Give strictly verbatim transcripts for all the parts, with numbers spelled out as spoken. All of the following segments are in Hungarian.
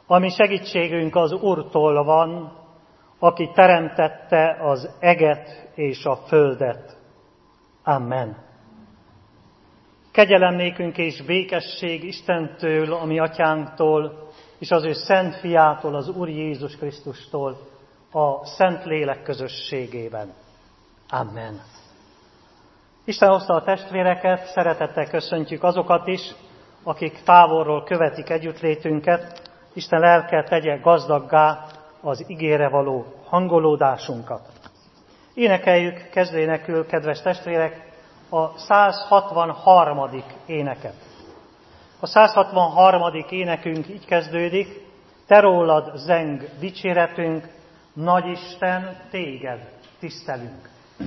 Ami segítségünk az Úrtól van, aki teremtette az eget és a földet. Amen. Kegyelem nékünk és békesség Istentől, a mi atyánktól, és az ő szent fiától, az Úr Jézus Krisztustól, a Szent Lélek közösségében. Amen. Isten hozta a testvéreket, szeretettel köszöntjük azokat is, akik távolról követik együttlétünket. Isten lelke tegye gazdaggá az igére való hangolódásunkat. Énekeljük kezdőénekül, kedves testvérek, a száz hatvanharmadik éneket. A száz hatvanharmadik énekünk így kezdődik: Te rólad zeng dicséretünk, nagy Isten, téged tisztelünk.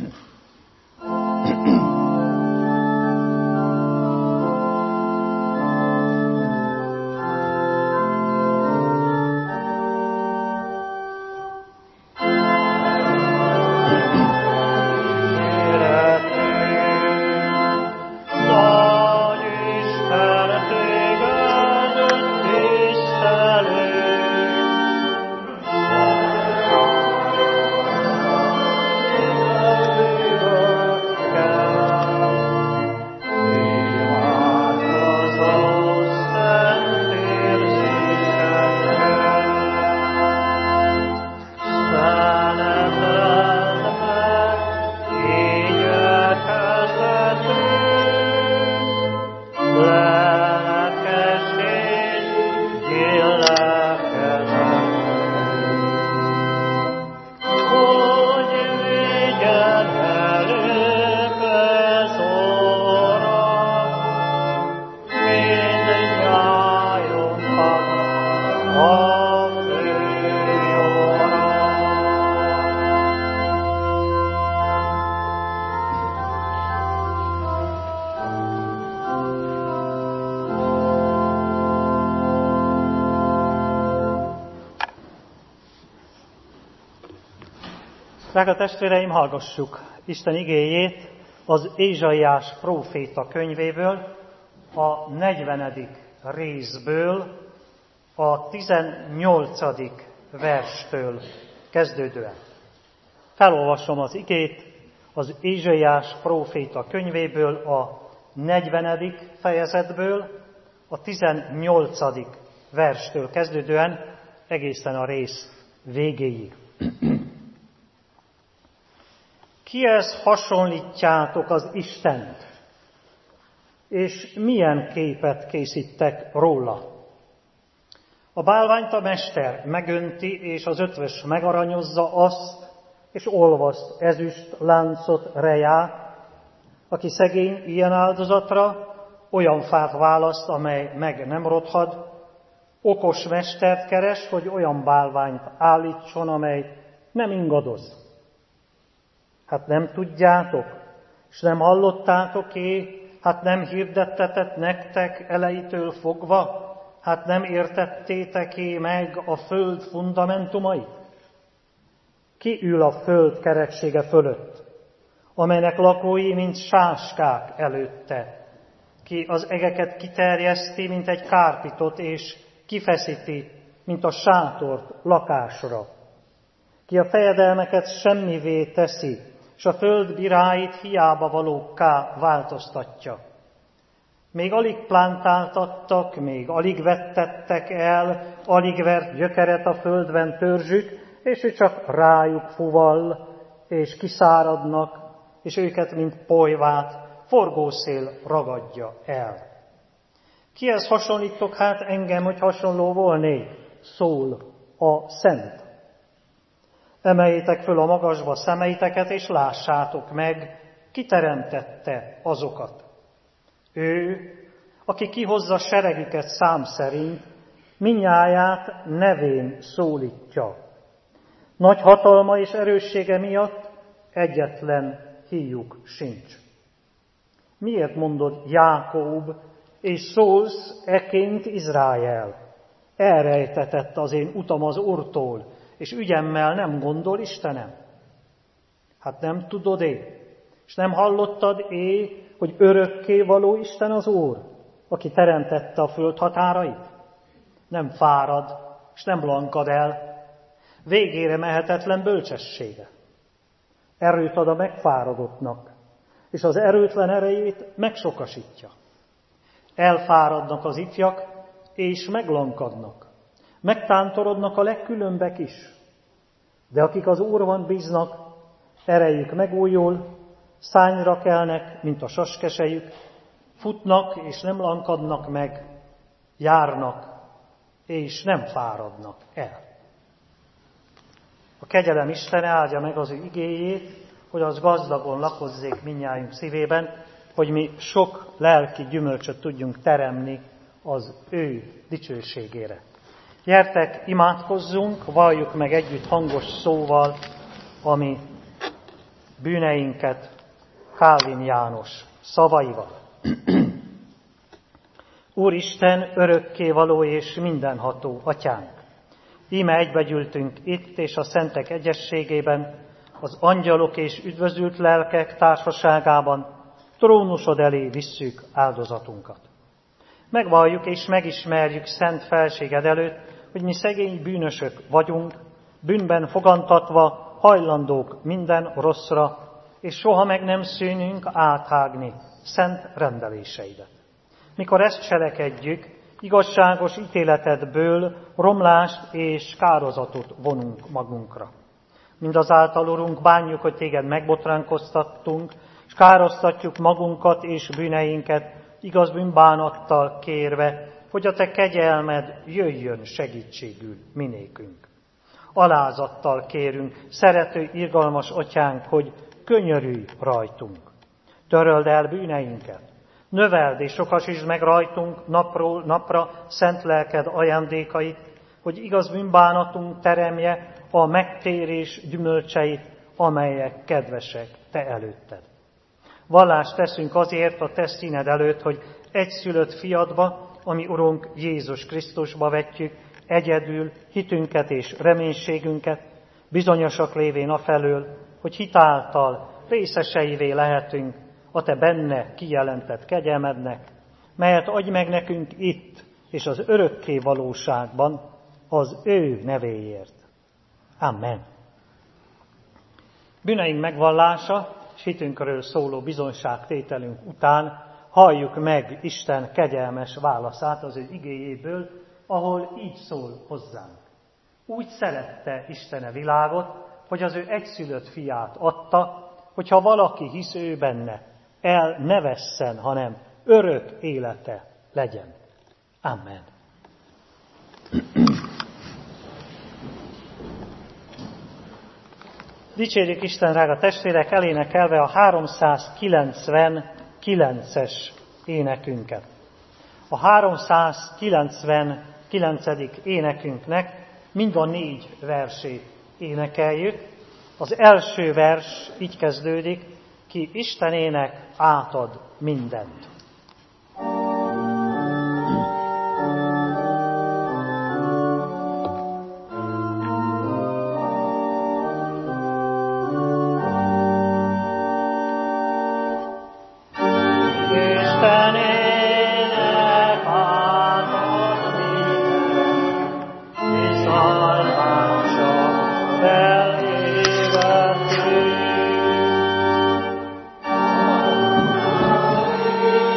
Drága testvéreim, hallgassuk Isten igéjét az Ézsaiás próféta könyvéből, a negyvenedik részből, a tizennyolcadik verstől kezdődően. Felolvasom az igét az Ézsaiás próféta könyvéből, a negyvenedik fejezetből, a tizennyolcadik verstől kezdődően egészen a rész végéig. Kihez hasonlítjátok az Istent, és milyen képet készítek róla? A bálványt a mester megönti, és az ötvös megaranyozza azt, és olvaszt ezüst láncot rejá. Aki szegény ilyen áldozatra, olyan fát választ, amely meg nem rothad. Okos mestert keres, hogy olyan bálványt állítson, amely nem ingadoz. Hát nem tudjátok, és nem hallottátok-é, hát nem hirdettetett nektek elejétől fogva, hát nem értettétek-é meg a föld fundamentumait? Ki ül a föld kereksége fölött, amelynek lakói, mint sáskák előtte? Ki az egeket kiterjeszti, mint egy kárpitot, és kifeszíti, mint a sátort lakásra? Ki a fejedelmeket semmivé teszi, és a föld biráit hiába valókká változtatja. Még alig plántáltattak, még alig vettettek el, alig vert gyökeret a földben törzsük, és ő csak rájuk fuval, és kiszáradnak, és őket, mint polyvát, forgószél ragadja el. Kihez hasonlítok hát engem, hogy hasonló volnék? Szól a Szent. Emeljétek föl a magasba szemeiteket, és lássátok meg, ki teremtette azokat. Ő, aki kihozza seregüket szám szerint, minnyáját nevén szólítja. Nagy hatalma és erőssége miatt egyetlen híjuk sincs. Miért mondod Jákob, és szólsz eként Izrael? Elrejtetett az én utam az Úrtól, és ügyemmel nem gondol Istenem. Hát nem tudod-é, és nem hallottad-é, hogy örökké való Isten az Úr, aki teremtette a föld határait? Nem fárad, és nem lankad el, végére mehetetlen bölcsessége. Erőt ad a megfáradottnak, és az erőtlen erejét megsokasítja. Elfáradnak az ifjak, és meglankadnak. Megtántorodnak a legkülönbek is. De akik az Úrban bíznak, erejük megújul, szányra kelnek, mint a saskesejük, futnak, és nem lankadnak meg, járnak, és nem fáradnak el. A kegyelem Istene áldja meg az ő igéjét, hogy az gazdagon lakozzék mindnyájunk szívében, hogy mi sok lelki gyümölcsöt tudjunk teremni az ő dicsőségére. Gyertek, imádkozzunk, valljuk meg együtt hangos szóval a mi bűneinket Kálvin János szavaival. Úristen, örökkévaló és mindenható Atyánk! Íme egybegyűltünk itt és a szentek egyességében, az angyalok és üdvözült lelkek társaságában, trónusod elé visszük áldozatunkat. Megvalljuk és megismerjük szent felséged előtt, hogy mi szegény bűnösök vagyunk, bűnben fogantatva, hajlandók minden rosszra, és soha meg nem szűnünk áthágni szent rendeléseidet. Mikor ezt cselekedjük, igazságos ítéletedből romlást és kározatot vonunk magunkra. Mindazáltal, Urunk, bánjuk, hogy téged megbotránkoztattunk, és károsztatjuk magunkat és bűneinket, igaz bűnbánattal kérve, hogy a te kegyelmed jöjjön segítségül minékünk. Alázattal kérünk, szerető, irgalmas Atyánk, hogy könyörülj rajtunk. Töröld el bűneinket, növeld és sokasítsd meg rajtunk napról napra szent lelked ajándékait, hogy igaz bűnbánatunk teremje a megtérés gyümölcseit, amelyek kedvesek te előtted. Vallást teszünk azért a te színed előtt, hogy egyszülött fiadba, ami Urunk Jézus Krisztusba vetjük, egyedül hitünket és reménységünket, bizonyosak lévén afelől, hogy hitáltal részeseivé lehetünk a te benne kijelentett kegyelmednek, melyet adj meg nekünk itt és az örökké valóságban az ő nevéért. Amen. Bűneink megvallása és hitünkről szóló bizonyságtételünk után halljuk meg Isten kegyelmes válaszát az ő igéjéből, ahol így szól hozzánk. Úgy szerette Isten a világot, hogy az ő egyszülött fiát adta, hogyha valaki hisz ő benne, el ne vesszen, hanem örök élete legyen. Amen. Dicsérjük Isten, drága testvérek, elénekelve a háromszázkilencvenkilences énekünket. A háromszázkilencvenkilencedik énekünknek mind a négy versét énekeljük. Az első vers így kezdődik, ki Istenének átad mindent. Thank you.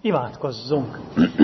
Imádkozzunk!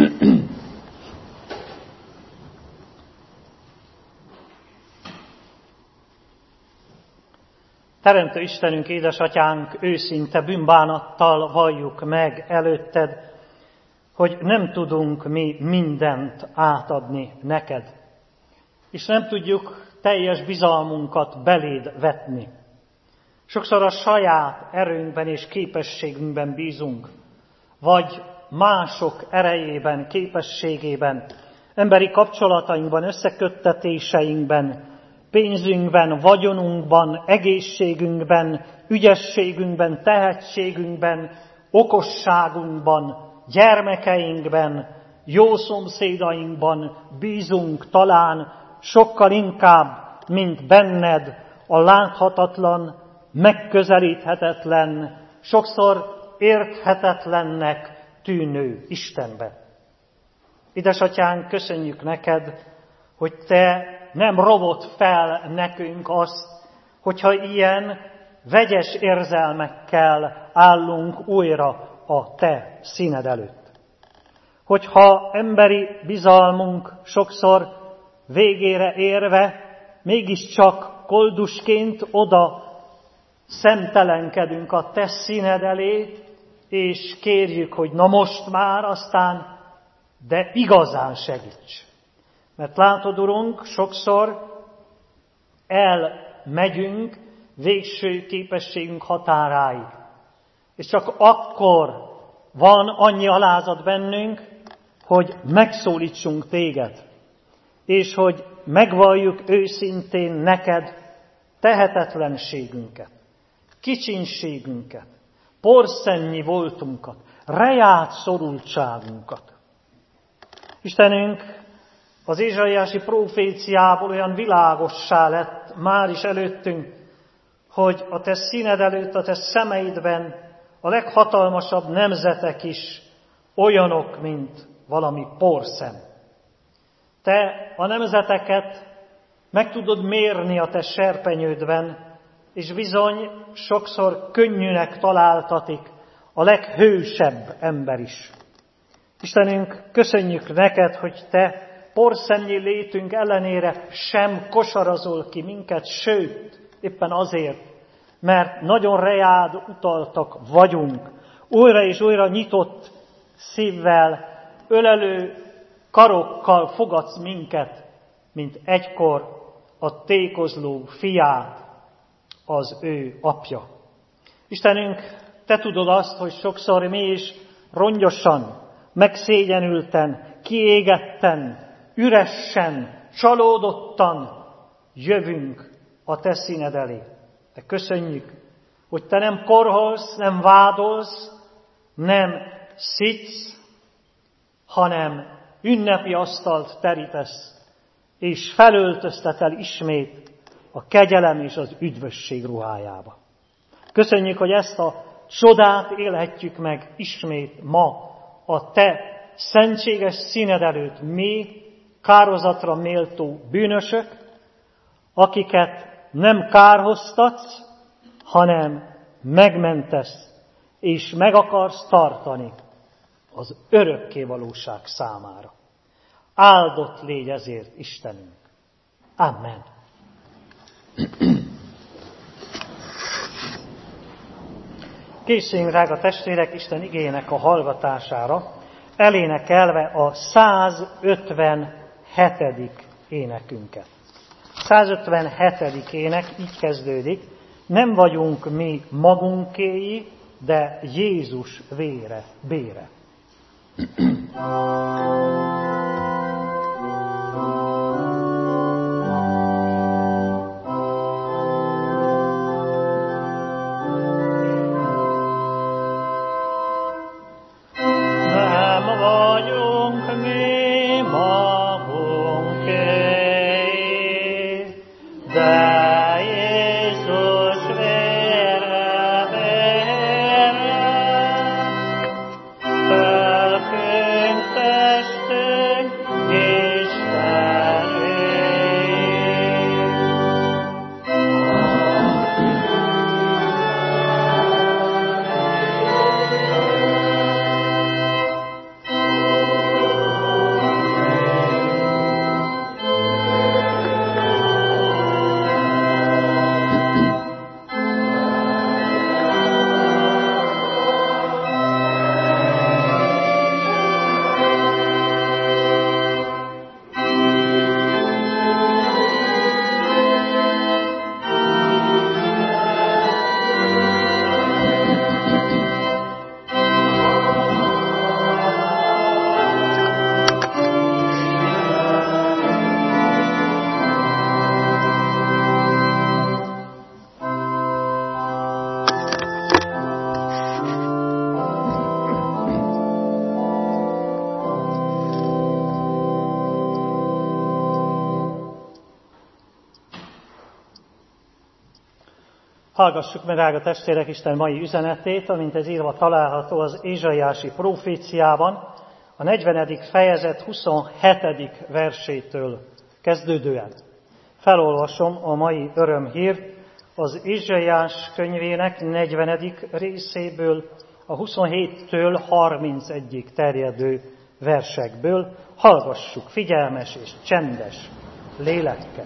Teremtő Istenünk, édesatyánk, őszinte bűnbánattal valljuk meg előtted, hogy nem tudunk mi mindent átadni neked, és nem tudjuk teljes bizalmunkat beléd vetni. Sokszor a saját erőnkben és képességünkben bízunk, vagy mások erejében, képességében, emberi kapcsolatainkban, összeköttetéseinkben, pénzünkben, vagyonunkban, egészségünkben, ügyességünkben, tehetségünkben, okosságunkban, gyermekeinkben, jó szomszédainkban bízunk talán sokkal inkább, mint benned, a láthatatlan, megközelíthetetlen, sokszor érthetetlennek tűnő Istenbe. Édesatyánk, köszönjük neked, hogy te nem rovott fel nekünk azt, hogyha ilyen vegyes érzelmekkel állunk újra a te színed előtt. Hogyha emberi bizalmunk sokszor végére érve, mégiscsak koldusként oda szemtelenkedünk a te színed elé, és kérjük, hogy na most már aztán, de igazán segíts. Mert látod, Urunk, sokszor elmegyünk végső képességünk határáig. És csak akkor van annyi alázat bennünk, hogy megszólítsunk téged, és hogy megvalljuk őszintén neked tehetetlenségünket, kicsinségünket, porszennyi voltunkat, rejált szorultságunkat. Istenünk, az ézsaiási proféciából olyan világossá lett már is előttünk, hogy a te színed előtt, a te szemeidben a leghatalmasabb nemzetek is olyanok, mint valami porszem. Te a nemzeteket meg tudod mérni a te serpenyődben, és bizony sokszor könnyűnek találtatik a leghősebb ember is. Istenünk, köszönjük neked, hogy te porszemnyi létünk ellenére sem kosarazol ki minket, sőt, éppen azért, mert nagyon reád utaltak vagyunk, újra és újra nyitott szívvel, ölelő karokkal fogadsz minket, mint egykor a tékozló fiát, az ő apja. Istenünk, te tudod azt, hogy sokszor mi is rongyosan, megszégyenülten, kiégetten, üressen, csalódottan jövünk a te színed elé. De köszönjük, hogy te nem korholsz, nem vádolsz, nem szitsz, hanem ünnepi asztalt terítesz, és felöltöztetel ismét a kegyelem és az üdvösség ruhájába. Köszönjük, hogy ezt a csodát élhetjük meg ismét ma a te szentséges színed előtt, mi kározatra méltó bűnösök, akiket nem kárhoztatsz, hanem megmentesz, és meg akarsz tartani az örökké valóság számára. Áldott légy ezért Istenünk. Amen. Készüljünk, drága testvérek, Isten igének a hallgatására, elénekelve a százötvenhetedik énekünket. százötvenhetedik ének így kezdődik: nem vagyunk mi magunkéi, de Jézus vére, bére. Testő Hallgassuk meg, drága testvérek, Isten mai üzenetét, amint ez írva található az Ézsaiási próféciában, a negyvenedik fejezet huszonhetedik versétől kezdődően. Felolvasom a mai örömhírt az Ézsaiás könyvének negyvenedik részéből, a huszonhéttől harmincegyig terjedő versekből. Hallgassuk figyelmes és csendes lélekkel.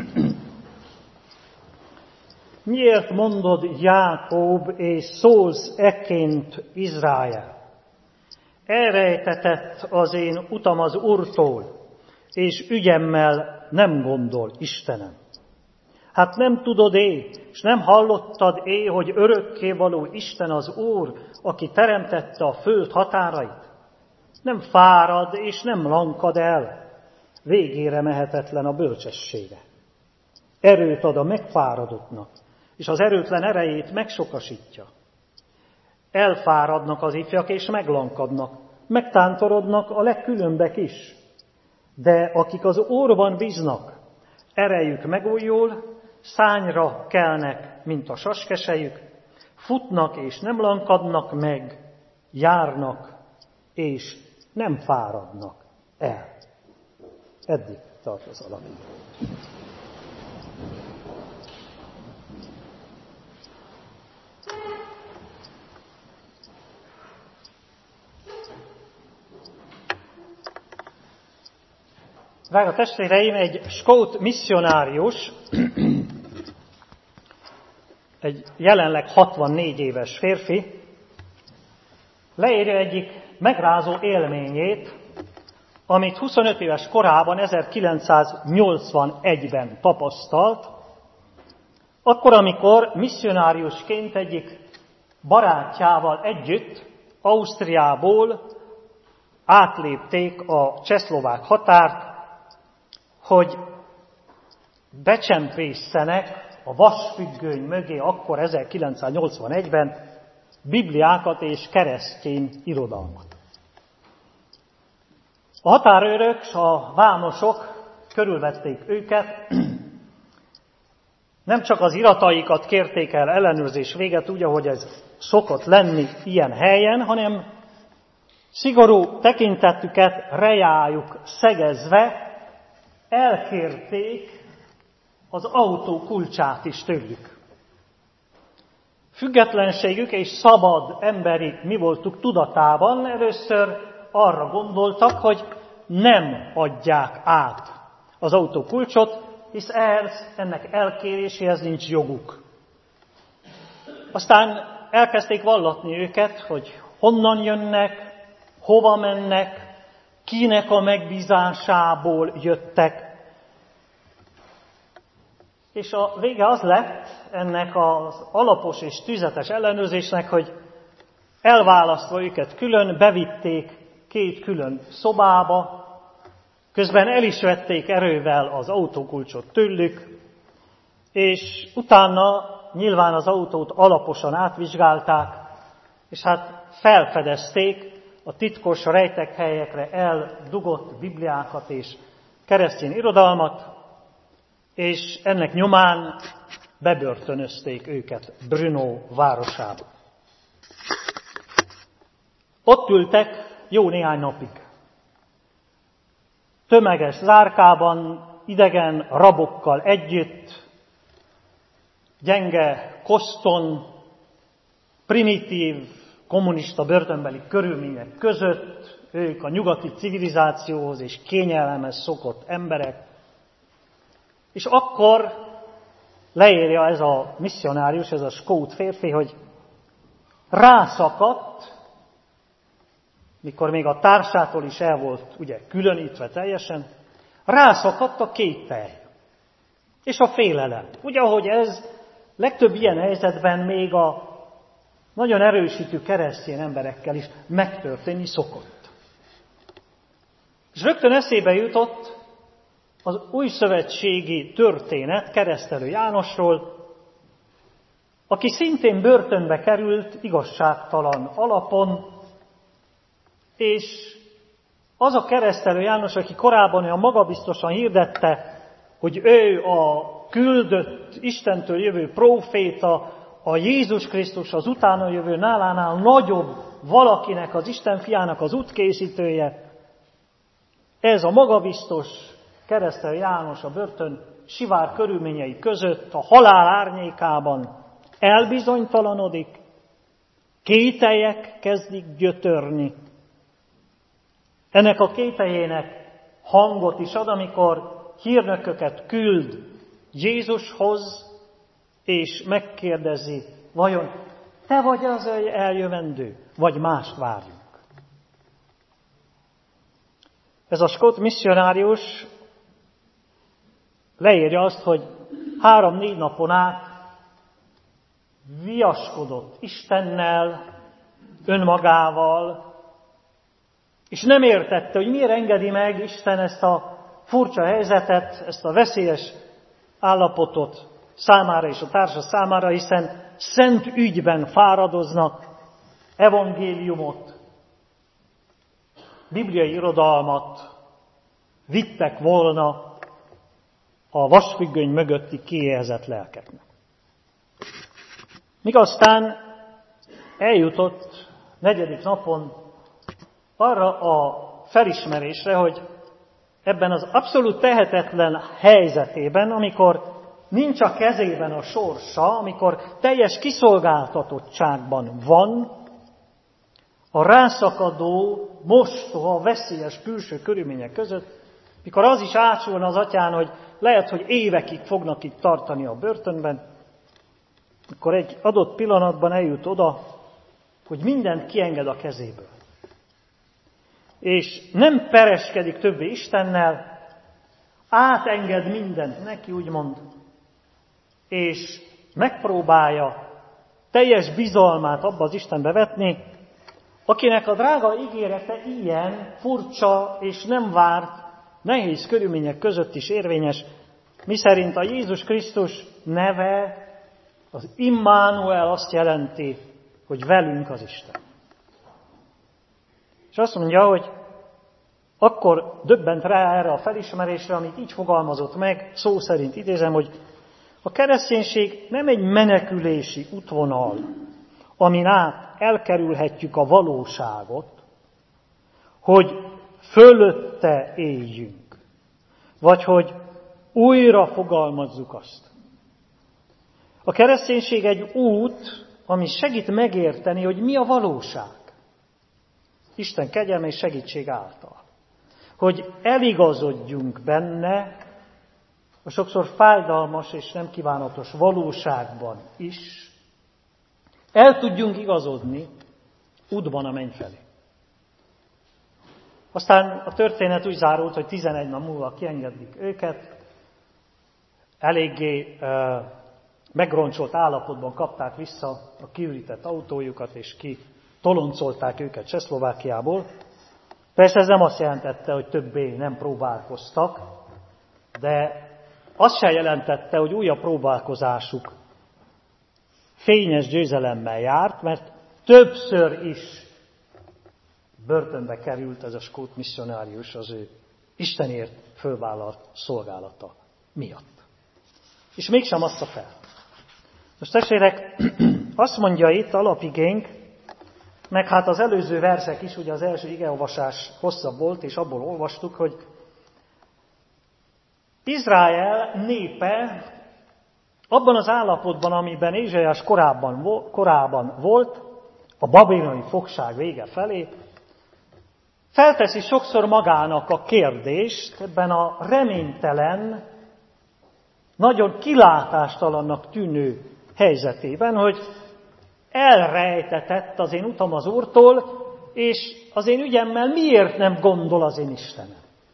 Miért mondod, Jákob, és szólsz ekként, Izrael? Elrejtetett az én utam az Úrtól, és ügyemmel nem gondol Istenem. Hát nem tudod-é, és nem hallottad-é, hogy örökkévaló Isten az Úr, aki teremtette a föld határait? Nem fárad és nem lankad el, végére mehetetlen a bölcsessége. Erőt ad a megfáradottnak, és az erőtlen erejét megsokasítja. Elfáradnak az ifjak, és meglankadnak, megtántorodnak a legkülönbek is. De akik az Úrban bíznak, erejük megújul, szányra kelnek, mint a saskesejük, futnak és nem lankadnak meg, járnak és nem fáradnak el. Eddig tart az alapig. Drága testvéreim, egy skót misszionárius, egy jelenleg hatvannégy éves férfi, leírja egyik megrázó élményét, amit huszonöt éves korában, ezerkilencszáznyolcvanegyben tapasztalt, akkor, amikor misszionáriusként egyik barátjával együtt Ausztriából átlépték a csehszlovák határt, hogy becsempészenek a vasfüggöny mögé akkor ezerkilencszáznyolcvanegyben bibliákat és keresztény irodalmat. A határőrök és a vámosok körülvették őket, nem csak az irataikat kérték el ellenőrzés véget, úgy, ahogy ez szokott lenni ilyen helyen, hanem szigorú tekintetüket rejájuk szegezve elkérték az autó kulcsát is tőlük. Függetlenségük és szabad emberi mi voltuk tudatában először arra gondoltak, hogy nem adják át az autó kulcsot, hisz ehhez, ennek elkéréséhez nincs joguk. Aztán elkezdték vallatni őket, hogy honnan jönnek, hova mennek, kinek a megbízásából jöttek. És a vége az lett ennek az alapos és tüzetes ellenőrzésnek, hogy elválasztva őket külön, bevitték két külön szobába, közben el is vették erővel az autókulcsot tőlük, és utána nyilván az autót alaposan átvizsgálták, és hát felfedezték a titkos rejtek helyekre eldugott bibliákat és keresztény irodalmat, és ennek nyomán bebörtönözték őket Brno városába. Ott ültek jó néhány napig. Tömeges zárkában, idegen rabokkal együtt, gyenge koszton, primitív, kommunista börtönbeli körülmények között, ők a nyugati civilizációhoz és kényelemhez szokott emberek. És akkor leírja ez a misszionárius, ez a skót férfi, hogy rászakadt, mikor még a társától is el volt ugye különítve teljesen, rászakadt a kételj és a félelem. Ugye, ahogy ez legtöbb ilyen helyzetben még a nagyon erősítő keresztény emberekkel is megtörténni szokott. És rögtön eszébe jutott az újszövetségi történet Keresztelő Jánosról, aki szintén börtönbe került igazságtalan alapon, és az a Keresztelő János, aki korábban olyan magabiztosan hirdette, hogy ő a küldött, Istentől jövő próféta, a Jézus Krisztus, az utána jövő nálánál nagyobb valakinek, az Isten fiának az útkészítője. Ez a magabiztos Keresztelj János a börtön sivár körülményei között, a halál árnyékában elbizonytalanodik, kételyek kezdik gyötörni. Ennek a kételyének hangot is ad, amikor hírnököket küld Jézushoz, és megkérdezi, vajon te vagy az eljövendő, vagy mást várjunk. Ez a skót misszionárius leírja azt, hogy három-négy napon át viaskodott Istennel, önmagával, és nem értette, hogy miért engedi meg Isten ezt a furcsa helyzetet, ezt a veszélyes állapotot számára és a társa számára, hiszen szent ügyben fáradoznak, evangéliumot, bibliai irodalmat vittek volna a vasfüggöny mögötti kiéhezett lelkeknek. Míg aztán eljutott negyedik napon arra a felismerésre, hogy ebben az abszolút tehetetlen helyzetében, amikor nincs a kezében a sorsa, amikor teljes kiszolgáltatottságban van, a rászakadó, mostoha, veszélyes külső körülmények között, mikor az is ácsulna az atyán, hogy lehet, hogy évekig fognak itt tartani a börtönben, akkor egy adott pillanatban eljut oda, hogy mindent kienged a kezéből. És nem pereskedik többé Istennel, átenged mindent neki, úgymond, és megpróbálja teljes bizalmát abba az Istenbe vetni, akinek a drága ígérete ilyen furcsa és nem várt, nehéz körülmények között is érvényes, miszerint a Jézus Krisztus neve, az Immanuel azt jelenti, hogy velünk az Isten. És azt mondja, hogy akkor döbbent rá erre a felismerésre, amit így fogalmazott meg, szó szerint idézem, hogy a kereszténység nem egy menekülési útvonal, amin át elkerülhetjük a valóságot, hogy fölötte éljünk, vagy hogy újra fogalmazzuk azt. A kereszténység egy út, ami segít megérteni, hogy mi a valóság. Isten kegyelme és segítség által. Hogy eligazodjunk benne, a sokszor fájdalmas és nem kívánatos valóságban is, el tudjunk igazodni útban a menny felé. Aztán a történet úgy zárult, hogy tizenegy nap múlva kiengedik őket, eléggé uh, megroncsolt állapotban kapták vissza a kiürített autójukat, és ki toloncolták őket Csehszlovákiából. Persze ez nem azt jelentette, hogy többé nem próbálkoztak, de azt sem jelentette, hogy újabb próbálkozásuk fényes győzelemmel járt, mert többször is börtönbe került ez a skót misszionárius az ő Istenért fölvállalt szolgálata miatt. És mégsem adta fel. Most testvérek, azt mondja itt alapigénk, meg hát az előző versek is, ugye az első igeolvasás hosszabb volt, és abból olvastuk, hogy Izrael népe abban az állapotban, amiben Ézsaiás korábban, korábban volt, a babiloni fogság vége felé, felteszi sokszor magának a kérdést ebben a reménytelen, nagyon kilátástalannak tűnő helyzetében, hogy elrejtetett az én utam az Úrtól, és az én ügyemmel miért nem gondol az én Istenem.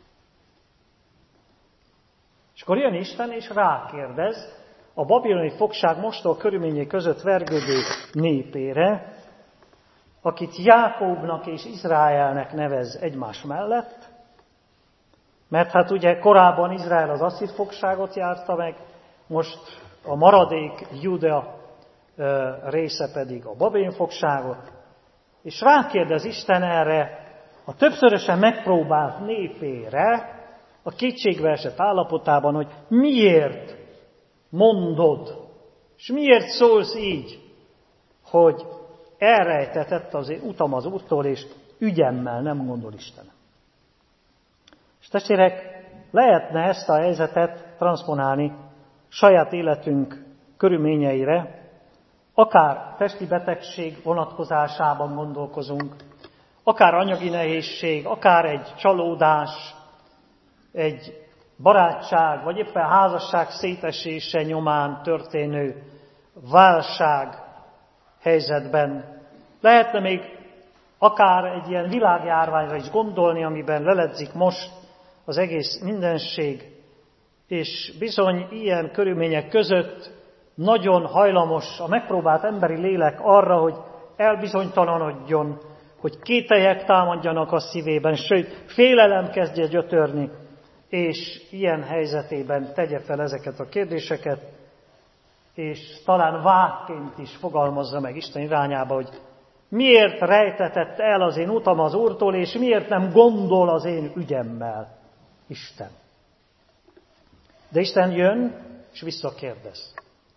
És akkor jön Isten, és rákérdez a babiloni fogság mostól körülményei között vergődő népére, akit Jákóbnak és Izraelnek nevez egymás mellett, mert hát ugye korábban Izrael az asszír fogságot járta meg, most a maradék Júdea része pedig a babiloni fogságot, és rákérdez Isten erre a többszörösen megpróbált népére, a kétségbeesett állapotában, hogy miért mondod? És miért szólsz így, hogy elrejtetett az én utam az Úrtól, és ügyemmel nem gondol Istenem? És testvérek, lehetne ezt a helyzetet transponálni saját életünk körülményeire, akár testi betegség vonatkozásában gondolkozunk, akár anyagi nehézség, akár egy csalódás, egy barátság, vagy éppen házasság szétesése nyomán történő válság helyzetben. Lehetne még akár egy ilyen világjárványra is gondolni, amiben leledzik most az egész mindenség, és bizony ilyen körülmények között nagyon hajlamos a megpróbált emberi lélek arra, hogy elbizonytalanodjon, hogy kételyek támadjanak a szívében, sőt, félelem kezdje gyötörni, és ilyen helyzetében tegye fel ezeket a kérdéseket, és talán vágként is fogalmazza meg Isten irányába, hogy miért rejtetett el az én utam az Úrtól, és miért nem gondol az én ügyemmel Isten. De Isten jön, és visszakérdez.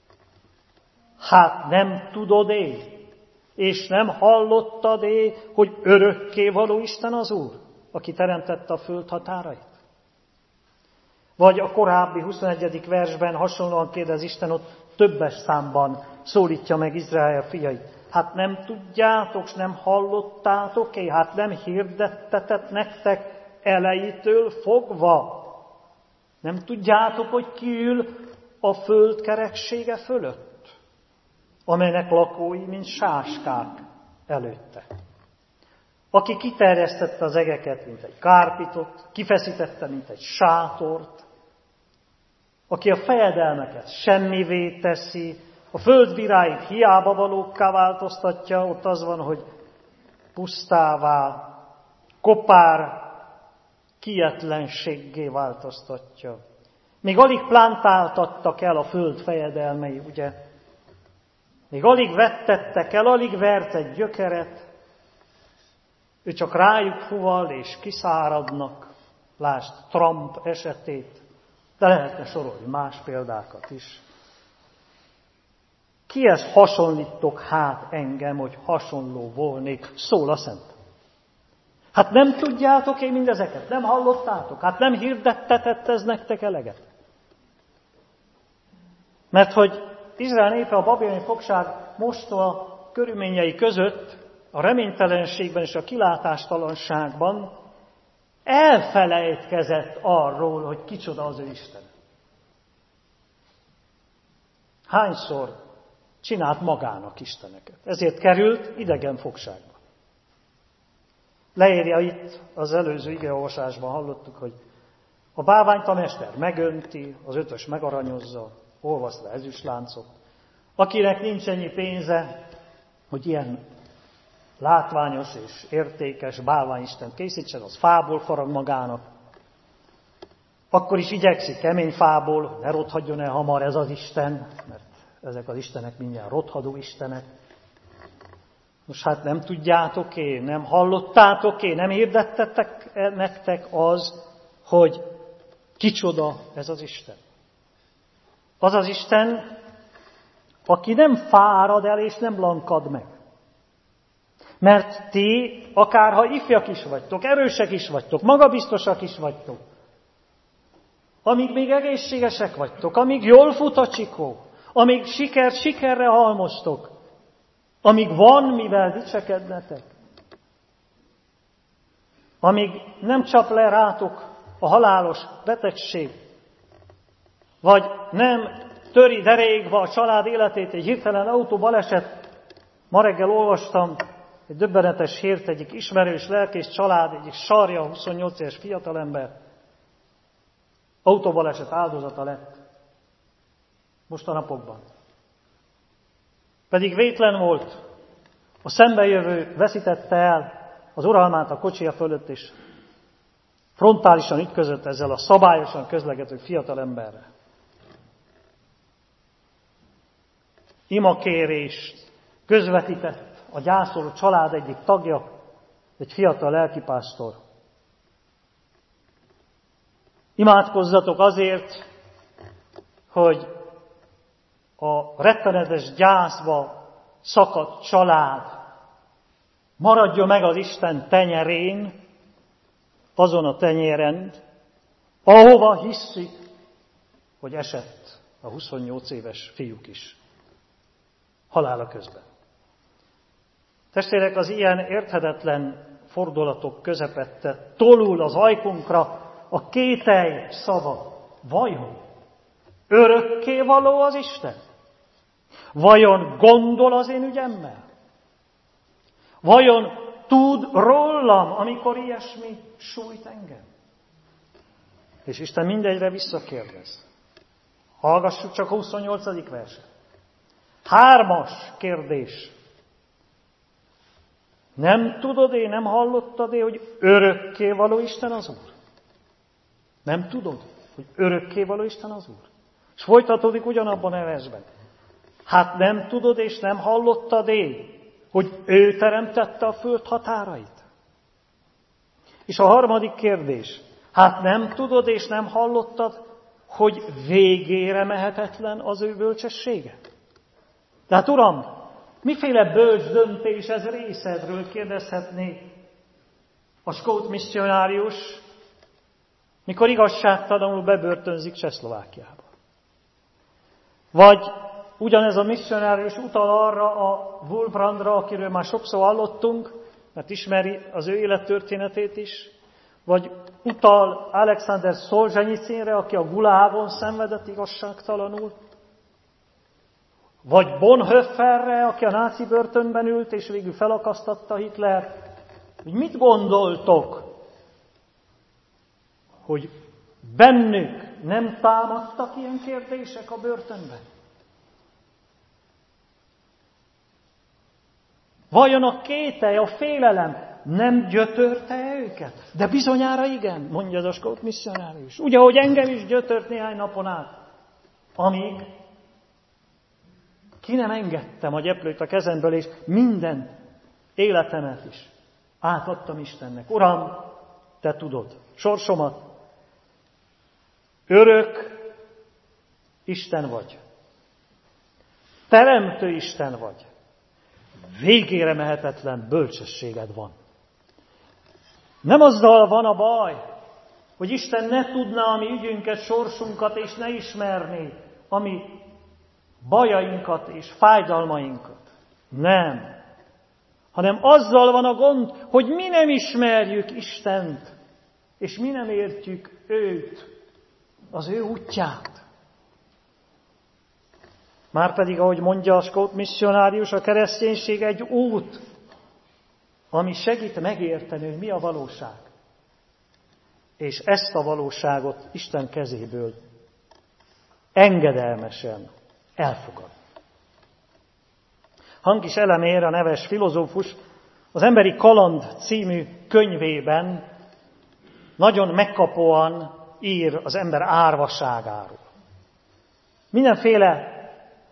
Hát nem tudod-e, és nem hallottad-e, hogy örökkévaló Isten az Úr, aki teremtette a föld határait? Vagy a korábbi huszonegyedik versben hasonlóan kérdez Isten, ott többes számban szólítja meg Izrael fiait. Hát nem tudjátok, s nem hallottátok-e, hát nem hirdettetett nektek elejétől fogva? Nem tudjátok, hogy ki ül a föld kereksége fölött, amelynek lakói, mint sáskák előtte? Aki kiterjesztette az egeket, mint egy kárpitot, kifeszítette, mint egy sátort, aki a fejedelmeket semmivé teszi, a föld virágit hiába valókká változtatja, ott az van, hogy pusztává, kopár, kietlenséggé változtatja. Még alig plántáltattak el a föld fejedelmei, ugye? Még alig vettettek el, alig vert egy gyökeret, ő csak rájuk fuval és kiszáradnak, lásd Trump esetét, de lehetne sorolni más példákat is. Kihez hasonlítok hát engem, hogy hasonló volnék, szól a Szent. Hát nem tudjátok én mindezeket, nem hallottátok, hát nem hirdettetett ez nektek eleget. Mert hogy Izrael népe a babiloni fogság mostoha körülményei között, a reménytelenségben és a kilátástalanságban elfelejtkezett arról, hogy kicsoda az ő Isten. Hányszor csinált magának isteneket. Ezért került idegen fogságba. Leírja itt az előző igeolvasásban, hallottuk, hogy a bálványt a mester megönti, az ötös megaranyozza, olvaszt le ezüstláncot. Akinek nincs ennyi pénze, hogy ilyen látványos és értékes bálványistent készítsen, az fából farag magának. Akkor is igyekszik kemény fából, hogy ne rothadjon el hamar ez az Isten, mert ezek az istenek mindjárt rothadó istenek. Most hát nem tudjátok-e, nem hallottátok-e, nem hirdettetek nektek az, hogy kicsoda ez az Isten. Az az Isten, aki nem fárad el és nem lankad meg. Mert ti, akárha ifjak is vagytok, erősek is vagytok, magabiztosak is vagytok, amíg még egészségesek vagytok, amíg jól fut a csikó, amíg siker sikerre halmoztok, amíg van mivel dicsekednetek, amíg nem csap le rátok a halálos betegség, vagy nem töri derékba a család életét egy hirtelen autóbaleset. Ma reggel olvastam egy döbbenetes hírt, egyik ismerős lelkész család, egyik sarja, huszonnyolc éves fiatalember autóbaleset áldozata lett most a napokban. Pedig vétlen volt, a szembejövő veszítette el az uralmát a kocsia fölött, és frontálisan ütközött ezzel a szabályosan közlekedő fiatalemberrel. Imakérést közvetített a gyászoló család egyik tagja, egy fiatal lelkipásztor. Imádkozzatok azért, hogy a rettenetes gyászba szakadt család maradjon meg az Isten tenyerén, azon a tenyéren, ahova hiszik, hogy esett a huszonnyolc éves fiúk is halála közben. Testvérek, az ilyen érthetetlen fordulatok közepette tolul az ajkunkra a kételj szava. Vajon örökké való az Isten? Vajon gondol az én ügyemmel? Vajon tud rólam, amikor ilyesmi sújt engem? És Isten mindegyre visszakérdez. Hallgassuk csak a huszonnyolcadik verset. Hármas kérdés. Nem tudod-e, nem hallottad-e, hogy örökké való Isten az Úr? Nem tudod, hogy örökké való Isten az Úr? És folytatódik ugyanabban a versben. Hát nem tudod és nem hallottad-e, hogy ő teremtette a föld határait? És a harmadik kérdés. Hát nem tudod és nem hallottad, hogy végére mehetetlen az ő bölcsessége? De hát Uram, miféle bölcs döntés ez részedről, kérdezhetné a skót misszionárius, mikor igazságtalanul bebörtönzik Csehszlovákiába. Vagy ugyanez a misszionárius utal arra a Wulfrandra, akiről már sokszor hallottunk, mert ismeri az ő élettörténetét is, vagy utal Alexander Szolzsenyicinre, aki a Gulágon szenvedett igazságtalanul, vagy Bonhoefferre, aki a náci börtönben ült, és végül felakasztatta Hitler. Hogy mit gondoltok, hogy bennük nem támadtak ilyen kérdések a börtönben? Vajon a kételj, a félelem nem gyötörte őket? De bizonyára igen, mondja az a skót misszionárius. Úgy, ahogy engem is gyötört néhány napon át, amíg ki nem engedtem a gyeplőt a kezemből, és minden életemet is átadtam Istennek. Uram, te tudod sorsomat, örök Isten vagy, teremtő Isten vagy, végére mehetetlen bölcsességed van. Nem azzal van a baj, hogy Isten ne tudná a mi ügyünket, sorsunkat, és ne ismerné a mi bajainkat és fájdalmainkat. Nem. Hanem azzal van a gond, hogy mi nem ismerjük Istent, és mi nem értjük őt, az ő útját. Márpedig, ahogy mondja a skót misszionárius, a kereszténység egy út, ami segít megérteni, hogy mi a valóság. És ezt a valóságot Isten kezéből engedelmesen elfogad. Hankis Elemér, a neves filozófus, az Emberi Kaland című könyvében nagyon megkapóan ír az ember árvaságáról. Mindenféle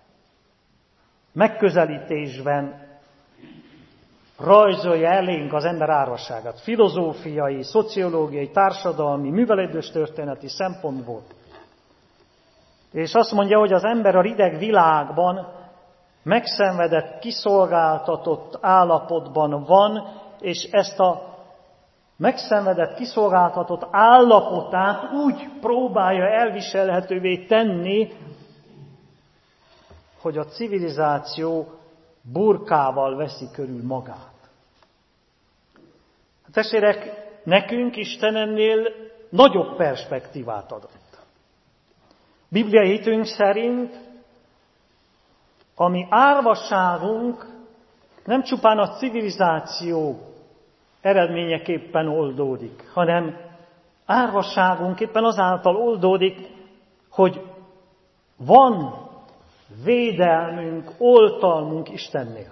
megközelítésben rajzolja elénk az ember árvaságát. Filozófiai, szociológiai, társadalmi, művelődős történeti szempontból. És azt mondja, hogy az ember a rideg világban megszenvedett, kiszolgáltatott állapotban van, és ezt a megszenvedett, kiszolgáltatott állapotát úgy próbálja elviselhetővé tenni, hogy a civilizáció burkával veszi körül magát. Testvérek, nekünk Isten ennél nagyobb perspektívát adott. Bibliai hitünk szerint a mi árvasságunk nem csupán a civilizáció eredményeképpen oldódik, hanem árvasságunk éppen azáltal oldódik, hogy van védelmünk, oltalmunk Istennél.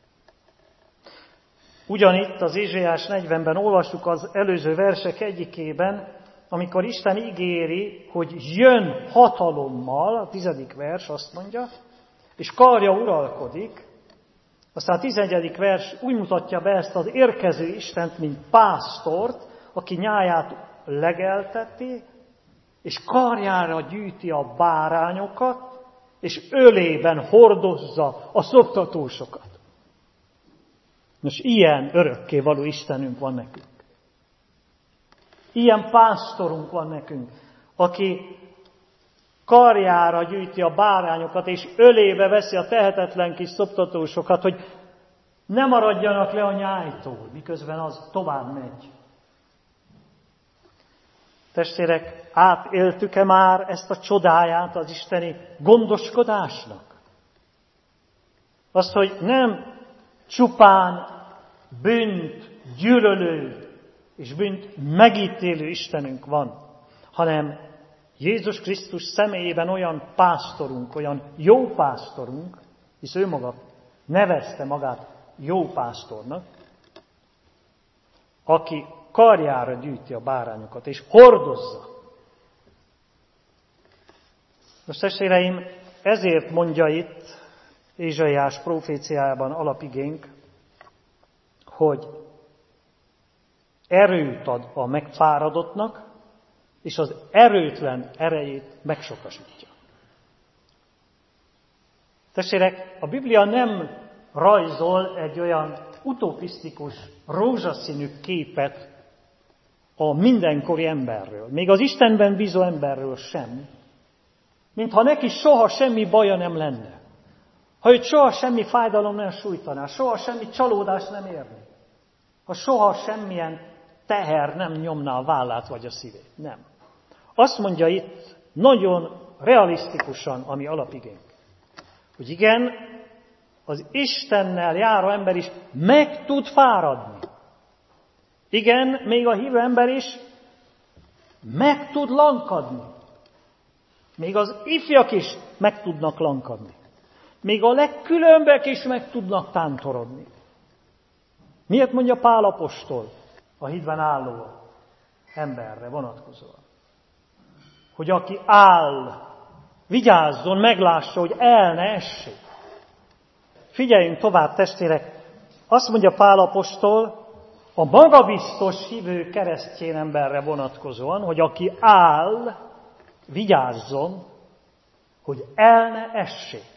Ugyanitt az Ézsaiás negyvenben olvassuk az előző versek egyikében, amikor Isten ígéri, hogy jön hatalommal, a tizedik vers azt mondja, és karja uralkodik, aztán a tizenegyedik vers úgy mutatja be ezt az érkező Istent, mint pásztort, aki nyáját legelteti, és karjára gyűjti a bárányokat, és ölében hordozza a szoptatósokat. Most ilyen örökkévaló Istenünk van nekünk. Ilyen pásztorunk van nekünk, aki karjára gyűjti a bárányokat, és ölébe veszi a tehetetlen kis szoptatósokat, hogy ne maradjanak le a nyájtól, miközben az tovább megy. Testvérek, átéltük-e már ezt a csodáját az isteni gondoskodásnak? Azt, hogy nem csupán bűnt gyűlölő és bűnt megítélő Istenünk van, hanem Jézus Krisztus személyében olyan pásztorunk, olyan jó pásztorunk, hisz ő maga nevezte magát jó pásztornak, aki karjára gyűjti a bárányokat, és hordozza. Most testvéreim, ezért mondja itt Ézsaiás proféciájában alapigénk, hogy erőt ad a megfáradottnak, és az erőtlen erejét megsokasítja. Testvérek, a Biblia nem rajzol egy olyan utopisztikus, rózsaszínű képet a mindenkori emberről, még az Istenben bízó emberről sem, mintha neki soha semmi baja nem lenne. Ha őt soha semmi fájdalom nem sújtaná, soha semmi csalódás nem érni, ha soha semmilyen teher nem nyomná a vállát vagy a szívét. Nem. Azt mondja itt nagyon realisztikusan, ami alapigénk, hogy igen, az Istennel járó ember is meg tud fáradni. Igen, még a hívő ember is meg tud lankadni. Még az ifjak is meg tudnak lankadni. Még a legkülönbek is meg tudnak tántorodni. Miért mondja Pál apostol a hídben álló emberre vonatkozóan? Hogy aki áll, vigyázzon, meglássa, hogy el ne essék. Figyeljünk tovább, testvérek! Azt mondja Pál apostol a magabiztos hívő keresztény emberre vonatkozóan, hogy aki áll, vigyázzon, hogy el ne essék.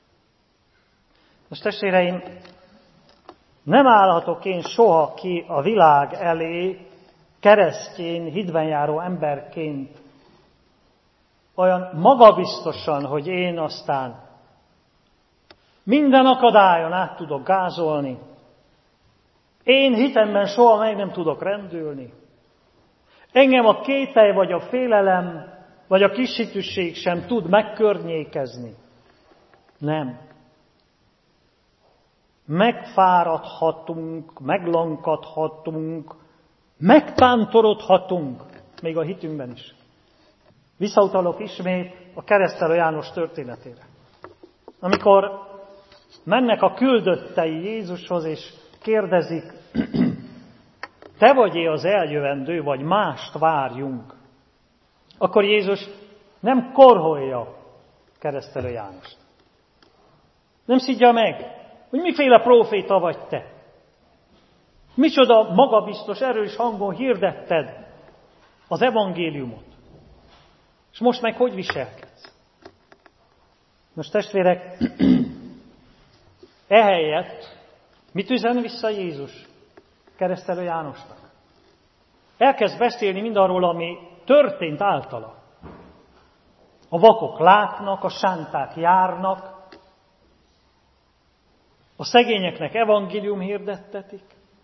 Most testvéreim, nem állhatok én soha ki a világ elé keresztény, hídben járó emberként olyan magabiztosan, hogy én aztán minden akadályon át tudok gázolni. Én hitemben soha meg nem tudok rendülni. Engem a kételj, vagy a félelem, vagy a kishitűség sem tud megkörnyékezni. Nem. Megfáradhatunk, meglankadhatunk, megtántorodhatunk, még a hitünkben is. Visszautalok ismét a Keresztelő János történetére. Amikor mennek a küldöttei Jézushoz, és kérdezik, te vagy-e az eljövendő, vagy mást várjunk? Akkor Jézus nem korholja Keresztelő Jánost. Nem szidja meg, hogy miféle próféta vagy te. Micsoda magabiztos, erős hangon hirdetted az evangéliumot. És most meg hogy viselkedsz? Most testvérek, ehelyett mit üzen vissza Jézus Keresztelő Jánosnak? Elkezd beszélni mindarról, ami történt általa. A vakok látnak, a sánták járnak, a szegényeknek evangélium hirdettetik.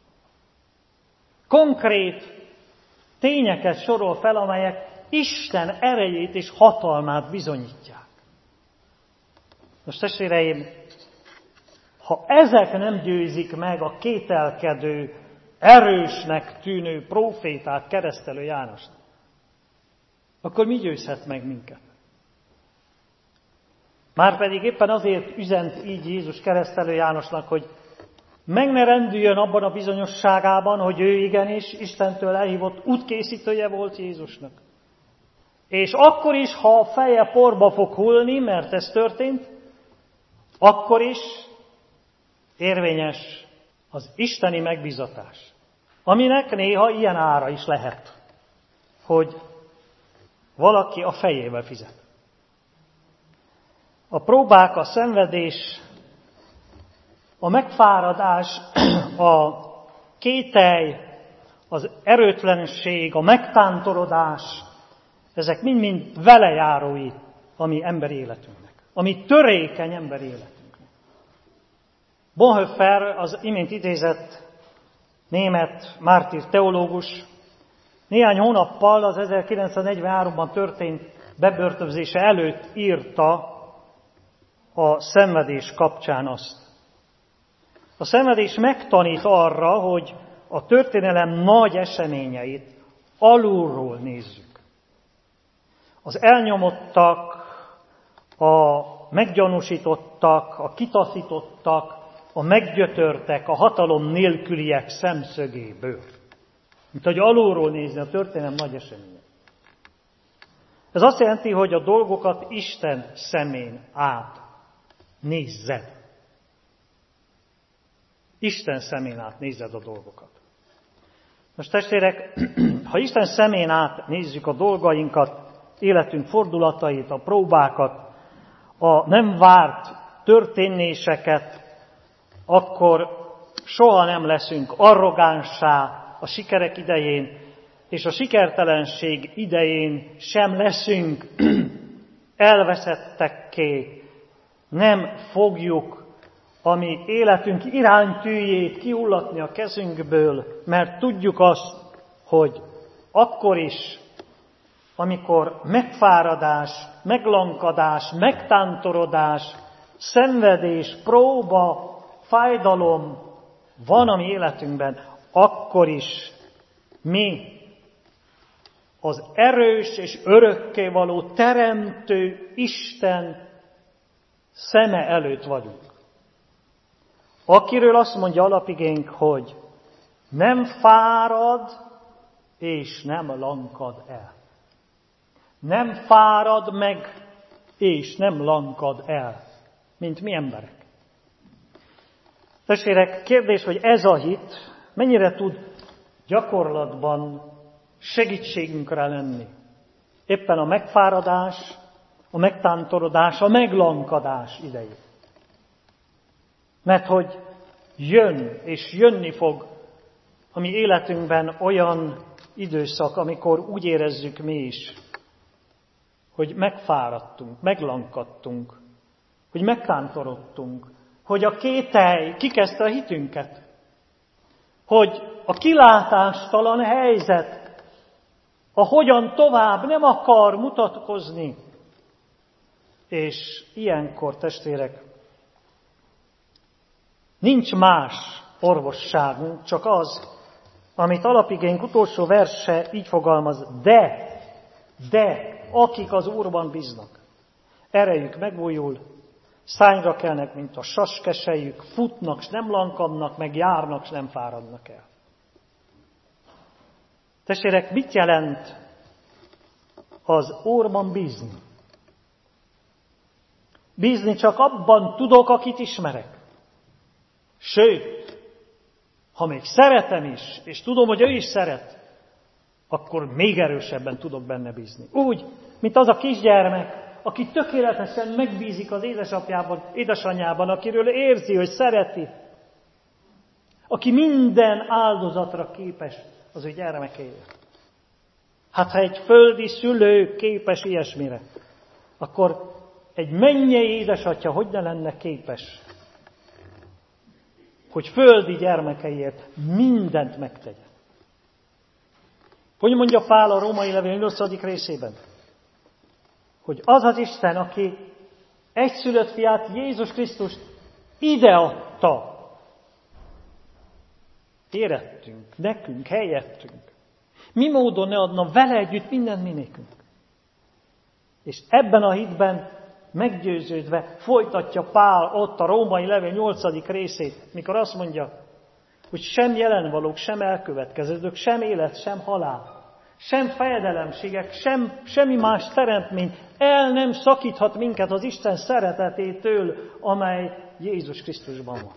Konkrét tényeket sorol fel, amelyek Isten erejét és hatalmát bizonyítják. Most testvéreim, ha ezek nem győzik meg a kételkedő, erősnek tűnő prófétát, Keresztelő Jánost, akkor mi győzhet meg minket? Márpedig éppen azért üzent így Jézus Keresztelő Jánosnak, hogy meg ne rendüljön abban a bizonyosságában, hogy ő igenis Istentől elhívott útkészítője volt Jézusnak. És akkor is, ha a feje porba fog hullni, mert ez történt, akkor is érvényes az isteni megbízatás, aminek néha ilyen ára is lehet, hogy valaki a fejével fizet. A próbák, a szenvedés, a megfáradás, a kételj, az erőtlenség, a megtántorodás, ezek mind-mind velejárói a mi emberi életünknek, a mi törékeny emberi életünknek. Bonhoeffer, az imént idézett német mártír teológus, néhány hónappal az ezerkilencszáznegyvenháromban történt bebörtönzése előtt írta a szenvedés kapcsán azt. A szenvedés megtanít arra, hogy a történelem nagy eseményeit alulról nézzük. Az elnyomottak, a meggyanúsítottak, a kitaszítottak, a meggyötörtek, a hatalom nélküliek szemszögéből. Mint hogy alulról nézni a történelem nagy eseményeit. Ez azt jelenti, hogy a dolgokat Isten szemén át nézzed. Isten szemén át nézzed a dolgokat. Most testvérek, ha Isten szemén át nézzük a dolgainkat, életünk fordulatait, a próbákat, a nem várt történéseket, akkor soha nem leszünk arrogánssá a sikerek idején, és a sikertelenség idején sem leszünk elveszettekké, nem fogjuk a mi életünk iránytűjét kiullatni a kezünkből, mert tudjuk azt, hogy akkor is, amikor megfáradás, meglankadás, megtántorodás, szenvedés, próba, fájdalom van a mi életünkben, akkor is mi az erős és örökkévaló teremtő Isten szeme előtt vagyunk. Akiről azt mondja alapigénk, hogy nem fárad és nem lankad el. Nem fárad meg és nem lankad el, mint mi emberek. Testvérek, kérdés, hogy ez a hit mennyire tud gyakorlatban segítségünkre lenni. Éppen a megfáradás, a megtántorodás, a meglankadás idején. Mert hogy jön és jönni fog a mi életünkben olyan időszak, amikor úgy érezzük mi is, hogy megfáradtunk, meglankadtunk, hogy megtántorodtunk, hogy a kételj kikezdte a hitünket, hogy a kilátástalan helyzet, a hogyan tovább nem akar mutatkozni. És ilyenkor, testvérek, nincs más orvosságunk, csak az, amit alapigénk utolsó verse így fogalmaz, de, de, akik az Úrban bíznak, erejük megújul, szányra kelnek, mint a saskesejük, futnak, s nem lankadnak, meg járnak, s nem fáradnak el. Testvérek, mit jelent az Úrban bízni? Bízni csak abban tudok, akit ismerek. Sőt, ha még szeretem is, és tudom, hogy ő is szeret, akkor még erősebben tudok benne bízni. Úgy, mint az a kisgyermek, aki tökéletesen megbízik az édesapjában, édesanyjában, akiről érzi, hogy szereti, aki minden áldozatra képes az ő gyermekéért. Hát ha egy földi szülő képes ilyesmire, akkor egy mennyei édesatya hogy ne lenne képes, hogy földi gyermekeiért mindent megtegye. Hogy mondja Pál a római levél nyolcadik részében? Hogy az az Isten, aki egyszülött fiát, Jézus Krisztust ideadta. Érettünk, nekünk, helyettünk. Mi módon ne adna vele együtt mindent mi nékünk? És ebben a hitben meggyőződve folytatja Pál ott a római levél nyolcadik részét, mikor azt mondja, hogy sem jelenvalók, sem elkövetkezők, sem élet, sem halál, sem fejedelemségek, sem, semmi más teremtmény el nem szakíthat minket az Isten szeretetétől, amely Jézus Krisztusban van.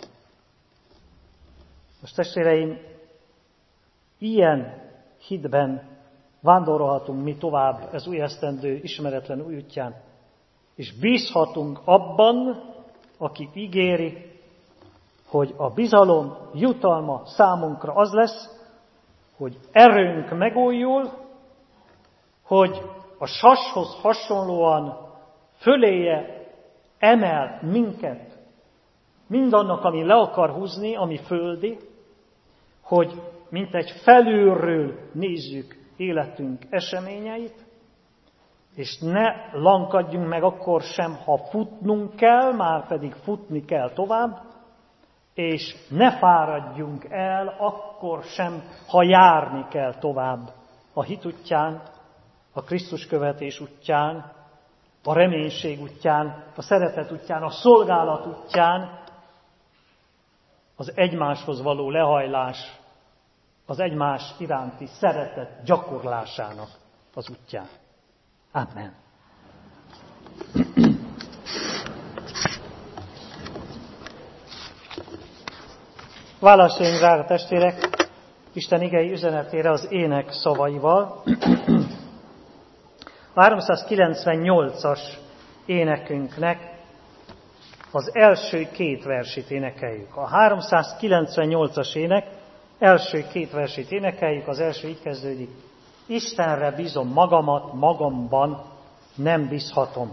Most testvéreim, ilyen hitben vándorolhatunk mi tovább ez új esztendő ismeretlen új útján. és bízhatunk abban, aki ígéri, hogy a bizalom jutalma számunkra az lesz, hogy erőnk megújul, hogy a sashoz hasonlóan föléje emel minket mindannak, ami le akar húzni, ami földi, hogy mint egy felülről nézzük életünk eseményeit, és ne lankadjunk meg akkor sem, ha futnunk kell, már pedig futni kell tovább, és ne fáradjunk el akkor sem, ha járni kell tovább a hit útján, a Krisztus követés útján, a reménység útján, a szeretet útján, a szolgálat útján, az egymáshoz való lehajlás, az egymás iránti szeretet gyakorlásának az útján. Amen. Válaszoljunk rá, testvérek, Isten igei üzenetére az ének szavaival. A háromszázkilencvennyolcas énekünknek az első két versét énekeljük. A háromszázkilencvennyolcas ének első két versét énekeljük, az első így kezdődik. Istenre bízom magamat, magamban nem bízhatom.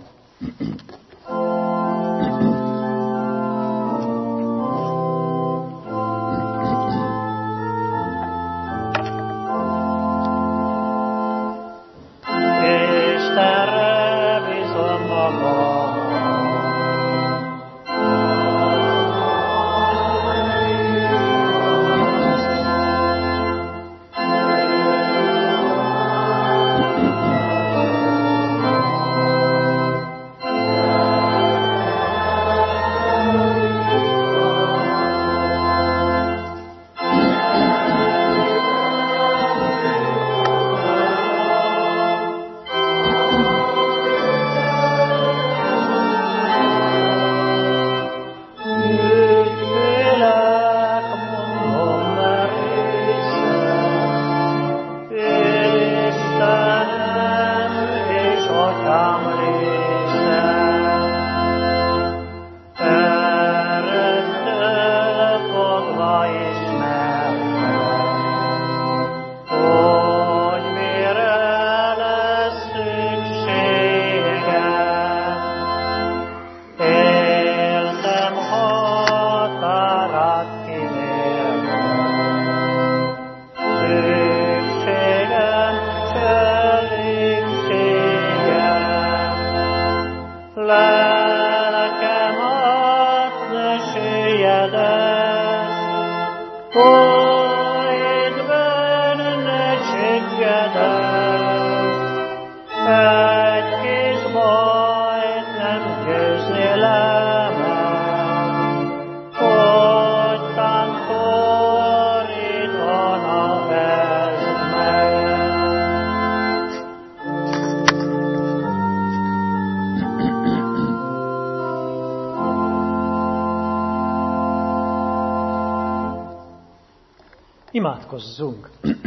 Imádkozzunk!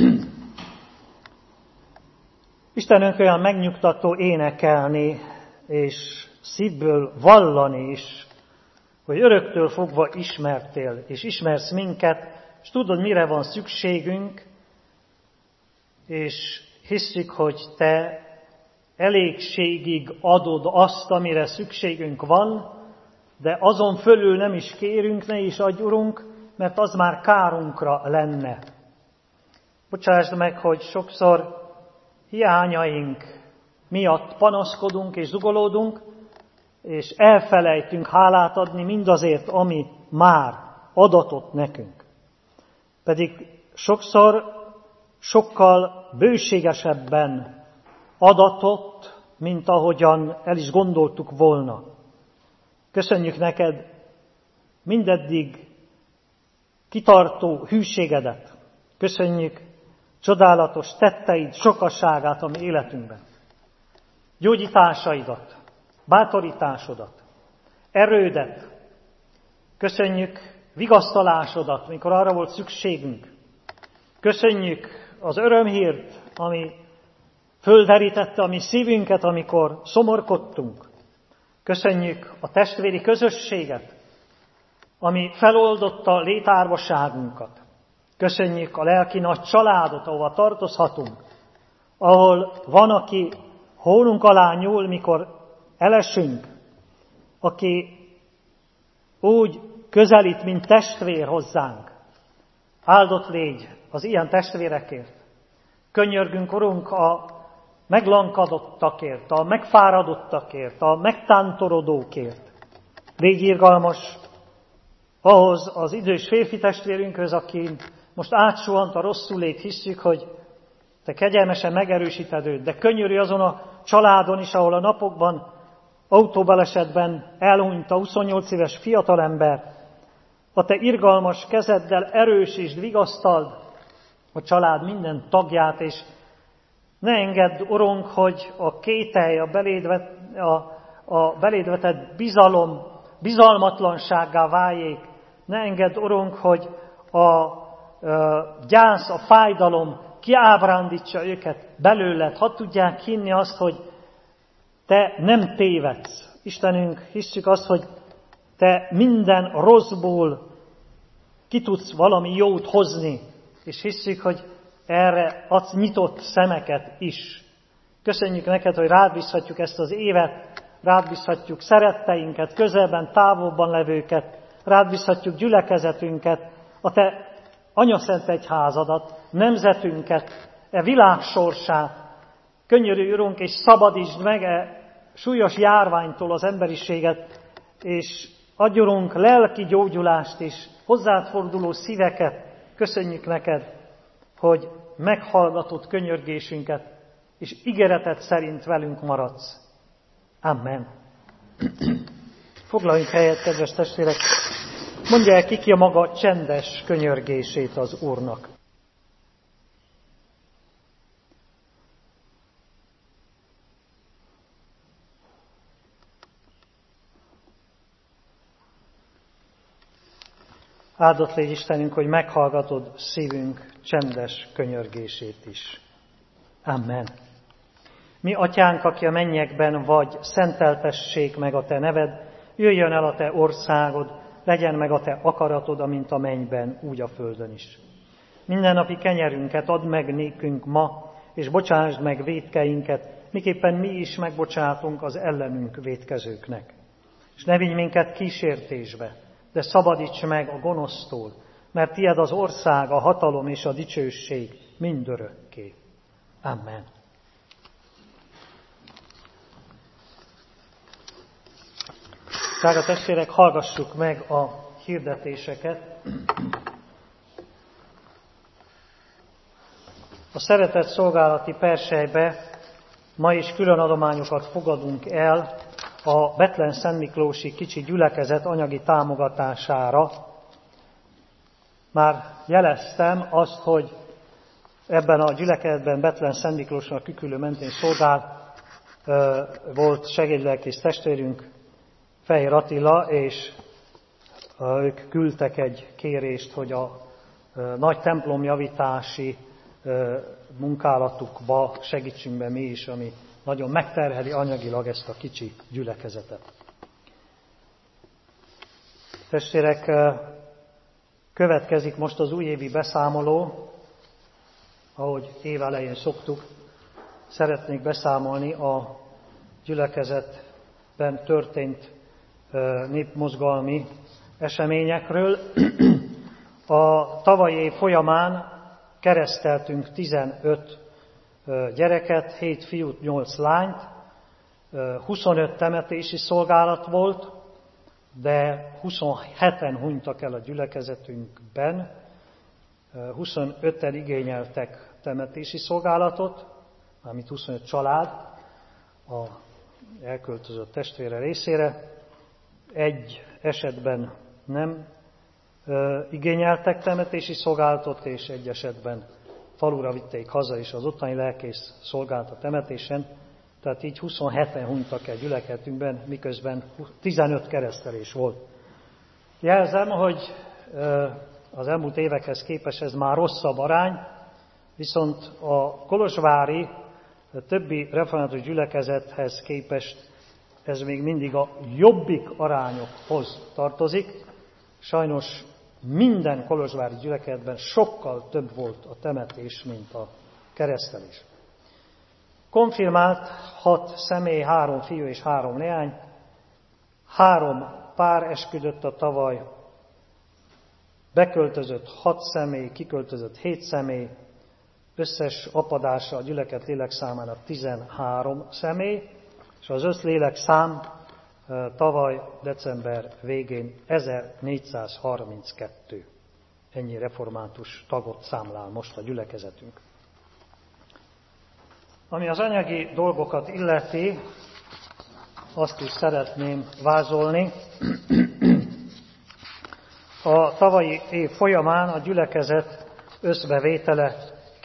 Istenünk olyan megnyugtató énekelni, és szívből vallani is, hogy öröktől fogva ismertél, és ismersz minket, és tudod, mire van szükségünk, és hisszük, hogy Te elégségig adod azt, amire szükségünk van, de azon fölül nem is kérünk, ne is adj, Urunk, mert az már kárunkra lenne. Bocsásd meg, hogy sokszor hiányaink miatt panaszkodunk és zugolódunk, és elfelejtünk hálát adni mindazért, ami már adatott nekünk. Pedig sokszor sokkal bőségesebben adatott, mint ahogyan el is gondoltuk volna. Köszönjük neked mindeddig kitartó hűségedet. Köszönjük csodálatos tetteid, sokasságát a mi életünkben. Gyógyításaidat, bátorításodat, erődet. Köszönjük vigasztalásodat, mikor arra volt szükségünk. Köszönjük az örömhírt, ami földerítette a mi szívünket, amikor szomorkodtunk. Köszönjük a testvéri közösséget, ami feloldotta létárvaságunkat. Köszönjük a lelki nagy családot, ahova tartozhatunk, ahol van, aki hónunk alá nyúl, mikor elesünk, aki úgy közelít, mint testvér hozzánk. Áldott légy az ilyen testvérekért. Könyörgünk, Urunk, a meglankadottakért, a megfáradottakért, a megtántorodókért. Légy irgalmas ahhoz az idős férfi testvérünkhöz, aki most átsuhant a rosszul lét, hisszük, hogy Te kegyelmesen megerősíted őt, de könyörülj azon a családon is, ahol a napokban autóbalesetben elhunyt a huszonnyolc éves fiatalember. A Te irgalmas kezeddel erősítsd, vigasztald a család minden tagját, és ne engedd, Urunk, hogy a kételj, a beléd, vet, a, a beléd vetett bizalom, bizalmatlansággá váljék. Ne engedd, Urunk, hogy a, a gyász, a fájdalom kiábrándítsa őket belőled. Hadd tudják hinni azt, hogy Te nem tévedsz. Istenünk, hisszük azt, hogy Te minden rosszból ki tudsz valami jót hozni, és hisszük, hogy erre adsz nyitott szemeket is. Köszönjük neked, hogy rád bízhatjuk ezt az évet, rád bízhatjuk szeretteinket, közelben, távolban levőket, rád bízhatjuk gyülekezetünket, a Te anyaszent egyházadat, nemzetünket, e világ sorsát. Könyörülj, Urunk, és szabadítsd meg e súlyos járványtól az emberiséget, és adj, Urunk, lelki gyógyulást és hozzád forduló szíveket. Köszönjük neked, hogy meghallgatod könyörgésünket, és ígéreted szerint velünk maradsz. Amen. Foglaljunk helyet, kedves testvérek! Mondja el ki ki a maga csendes könyörgését az Úrnak. Áldott légy Istenünk, hogy meghallgatod szívünk csendes könyörgését is. Amen. Mi, Atyánk, aki a mennyekben vagy, szenteltessék meg a Te neved, jöjjön el a Te országod, legyen meg a Te akaratod, amint a mennyben, úgy a földön is. Mindennapi kenyerünket add meg nékünk ma, és bocsásd meg vétkeinket, miképpen mi is megbocsátunk az ellenünk vétkezőknek. És ne vigy minket kísértésbe, de szabadíts meg a gonosztól, mert tied az ország, a hatalom és a dicsőség mindörökké. Amen. Drága testvérek, hallgassuk meg a hirdetéseket. A szeretett szolgálati perselybe ma is külön adományokat fogadunk el a Bethlen Szent Miklósi kicsi gyülekezet anyagi támogatására. Már jeleztem azt, hogy ebben a gyülekezetben Bethlen Szent Miklósnak Küküllő mentén szolgál volt segédlelkész testvérünk, Fehér Attila, és ők küldtek egy kérést, hogy a nagy templomjavítási munkálatukba segítsünk be mi is, ami nagyon megterheli anyagilag ezt a kicsi gyülekezetet. Testvérek, következik most az újévi beszámoló, ahogy év elején szoktuk. Szeretnék beszámolni a gyülekezetben történt népmozgalmi eseményekről. A tavalyi év folyamán kereszteltünk tizenöt gyereket, hét fiút, nyolc lányt, huszonöt temetési szolgálat volt, de huszonheten hunytak el a gyülekezetünkben, huszonöten igényeltek temetési szolgálatot, amit huszonöt család a elköltözött testvére részére. Egy esetben nem igényeltek temetési szolgálatot, és egy esetben falura vitték haza, és az ottani lelkész szolgált a temetésen. Tehát így huszonheten hunytak el gyülekezetünkben, miközben tizenöt keresztelés volt. Jelzem, hogy az elmúlt évekhez képest ez már rosszabb arány, viszont a kolozsvári a többi református gyülekezethez képest ez még mindig a jobbik arányokhoz tartozik. Sajnos minden kolozsvári gyülekezetben sokkal több volt a temetés, mint a keresztelés. Konfirmált hat személy, három fiú és három leány, három pár esküdött a tavaly, beköltözött hat személy, kiköltözött hét személy, összes apadása a gyülekezet lélekszámának tizenhárom személy, és az összlélekszám tavaly december végén ezernégyszázharminckettő. Ennyi református tagot számlál most a gyülekezetünk. Ami az anyagi dolgokat illeti, azt is szeretném vázolni. A tavalyi év folyamán a gyülekezet összbevétele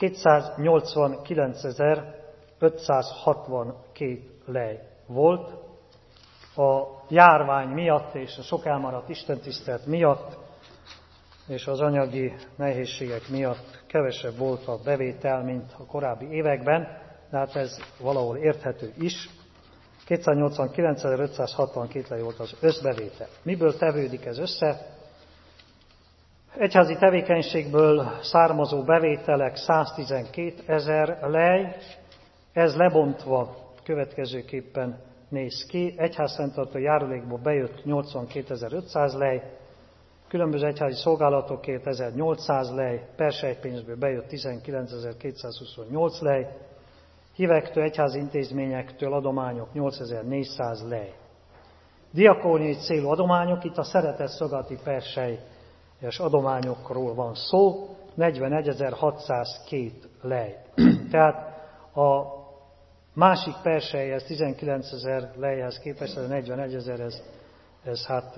kétszáznyolcvankilencezer-ötszázhatvankét lej volt. A járvány miatt és a sok elmaradt istentisztelet miatt és az anyagi nehézségek miatt kevesebb volt a bevétel, mint a korábbi években, de hát ez valahol érthető is. kétszáznyolcvankilencezer-ötszázhatvankét lej volt az összbevétel. Miből tevődik ez össze? Egyházi tevékenységből származó bevételek száztizenkét-ezer lej, ez lebontva következőképpen néz ki. Egyházfenntartó járulékból bejött nyolcvankétezer-ötszáz lej, különböző egyházi szolgálatokért ezernyolcszáz lej, persejpénzből bejött tizenkilencezer-kétszázhuszonnyolc lej, hívektől, egyházi intézményektől adományok nyolcezer-négyszáz lej. Diakóniai célú adományok, itt a szeretett szolgálati perselyes adományokról van szó, negyvenegyezer-hatszázkettő lej. Tehát a másik perselyhez, tizenkilencezer lejhez képest, ez a negyvenegyezer, ez, ez hát